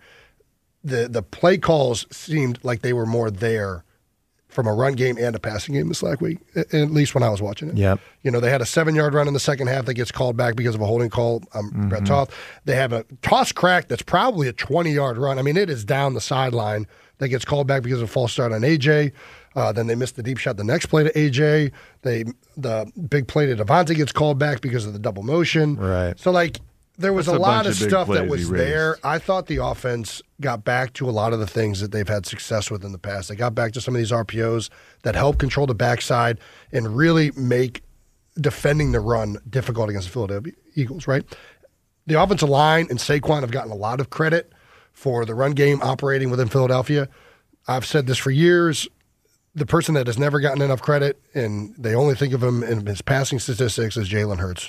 [SPEAKER 12] the the play calls seemed like they were more there from a run game and a passing game this last week, at at least when I was watching it.
[SPEAKER 5] Yep.
[SPEAKER 12] You know, they had a seven-yard run in the second half that gets called back because of a holding call. Um, Brett Toth. They have a toss crack that's probably a twenty-yard run. I mean, it is down the sideline that gets called back because of a false start on A J. Uh, then they missed the deep shot the next play to A J. They the big play to Devontae gets called back because of the double motion.
[SPEAKER 5] Right.
[SPEAKER 12] So, like, there was
[SPEAKER 8] That's
[SPEAKER 12] a
[SPEAKER 8] a
[SPEAKER 12] lot
[SPEAKER 8] bunch
[SPEAKER 12] of
[SPEAKER 8] of big
[SPEAKER 12] stuff that
[SPEAKER 8] plays
[SPEAKER 12] was
[SPEAKER 8] he raised.
[SPEAKER 12] there. I thought the offense got back to a lot of the things that they've had success with in the past. They got back to some of these R P Os that help control the backside and really make defending the run difficult against the Philadelphia Eagles, right? The offensive line and Saquon have gotten a lot of credit for the run game operating within Philadelphia. I've said this for years. The person that has never gotten enough credit, and they only think of him in his passing statistics, is Jalen Hurts.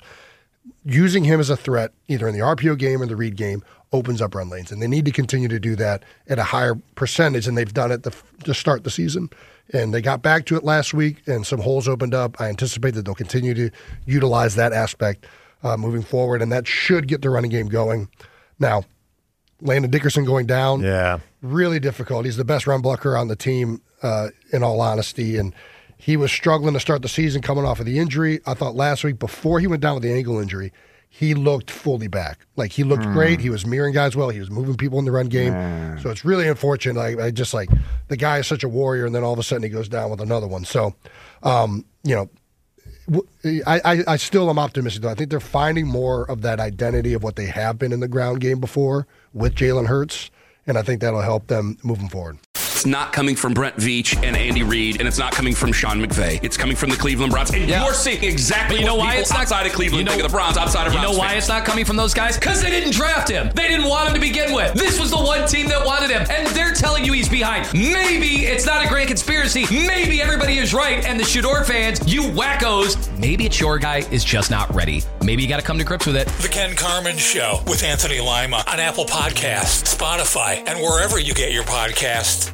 [SPEAKER 12] Using him as a threat, either in the R P O game or the read game, opens up run lanes. And they need to continue to do that at a higher percentage, and they've done it the, to start the season. And they got back to it last week, and some holes opened up. I anticipate that they'll continue to utilize that aspect uh, moving forward, and that should get the running game going. Now, Landon Dickerson going down,
[SPEAKER 5] Yeah.
[SPEAKER 12] really difficult. He's the best run blocker on the team, uh, in all honesty, and he was struggling to start the season coming off of the injury. I thought last week, before he went down with the ankle injury, he looked fully back. Like, he looked
[SPEAKER 8] Mm.
[SPEAKER 12] great. He was mirroring guys well. He was moving people in the run game.
[SPEAKER 8] Man.
[SPEAKER 12] So it's really unfortunate. I, I just like the guy is such a warrior, and then all of a sudden he goes down with another one. So, um, you know, w- I, I, I still am optimistic, though. I think they're finding more of that identity of what they have been in the ground game before with Jalen Hurts, and I think that'll help them moving forward.
[SPEAKER 1] It's not coming from Brent Veach and Andy Reid, and it's not coming from Sean McVay. It's coming from the Cleveland Browns. And
[SPEAKER 2] Yeah.
[SPEAKER 1] you're seeing exactly
[SPEAKER 2] But you know
[SPEAKER 1] what
[SPEAKER 2] why
[SPEAKER 1] people
[SPEAKER 2] it's not
[SPEAKER 1] outside of Cleveland
[SPEAKER 2] you know,
[SPEAKER 1] think of the Browns, outside of
[SPEAKER 2] You
[SPEAKER 1] Browns
[SPEAKER 2] know why
[SPEAKER 1] fans.
[SPEAKER 2] it's not coming from those guys? Because they didn't draft him. They didn't want him to begin with. This was the one team that wanted him, and they're telling you he's behind. Maybe it's not a grand conspiracy. Maybe everybody is right, and the Shador fans, you wackos, maybe it's your guy is just not ready. Maybe you got to come to grips with it.
[SPEAKER 3] The Ken Carmen Show with Anthony Lima on Apple Podcasts, Spotify, and wherever you get your podcasts.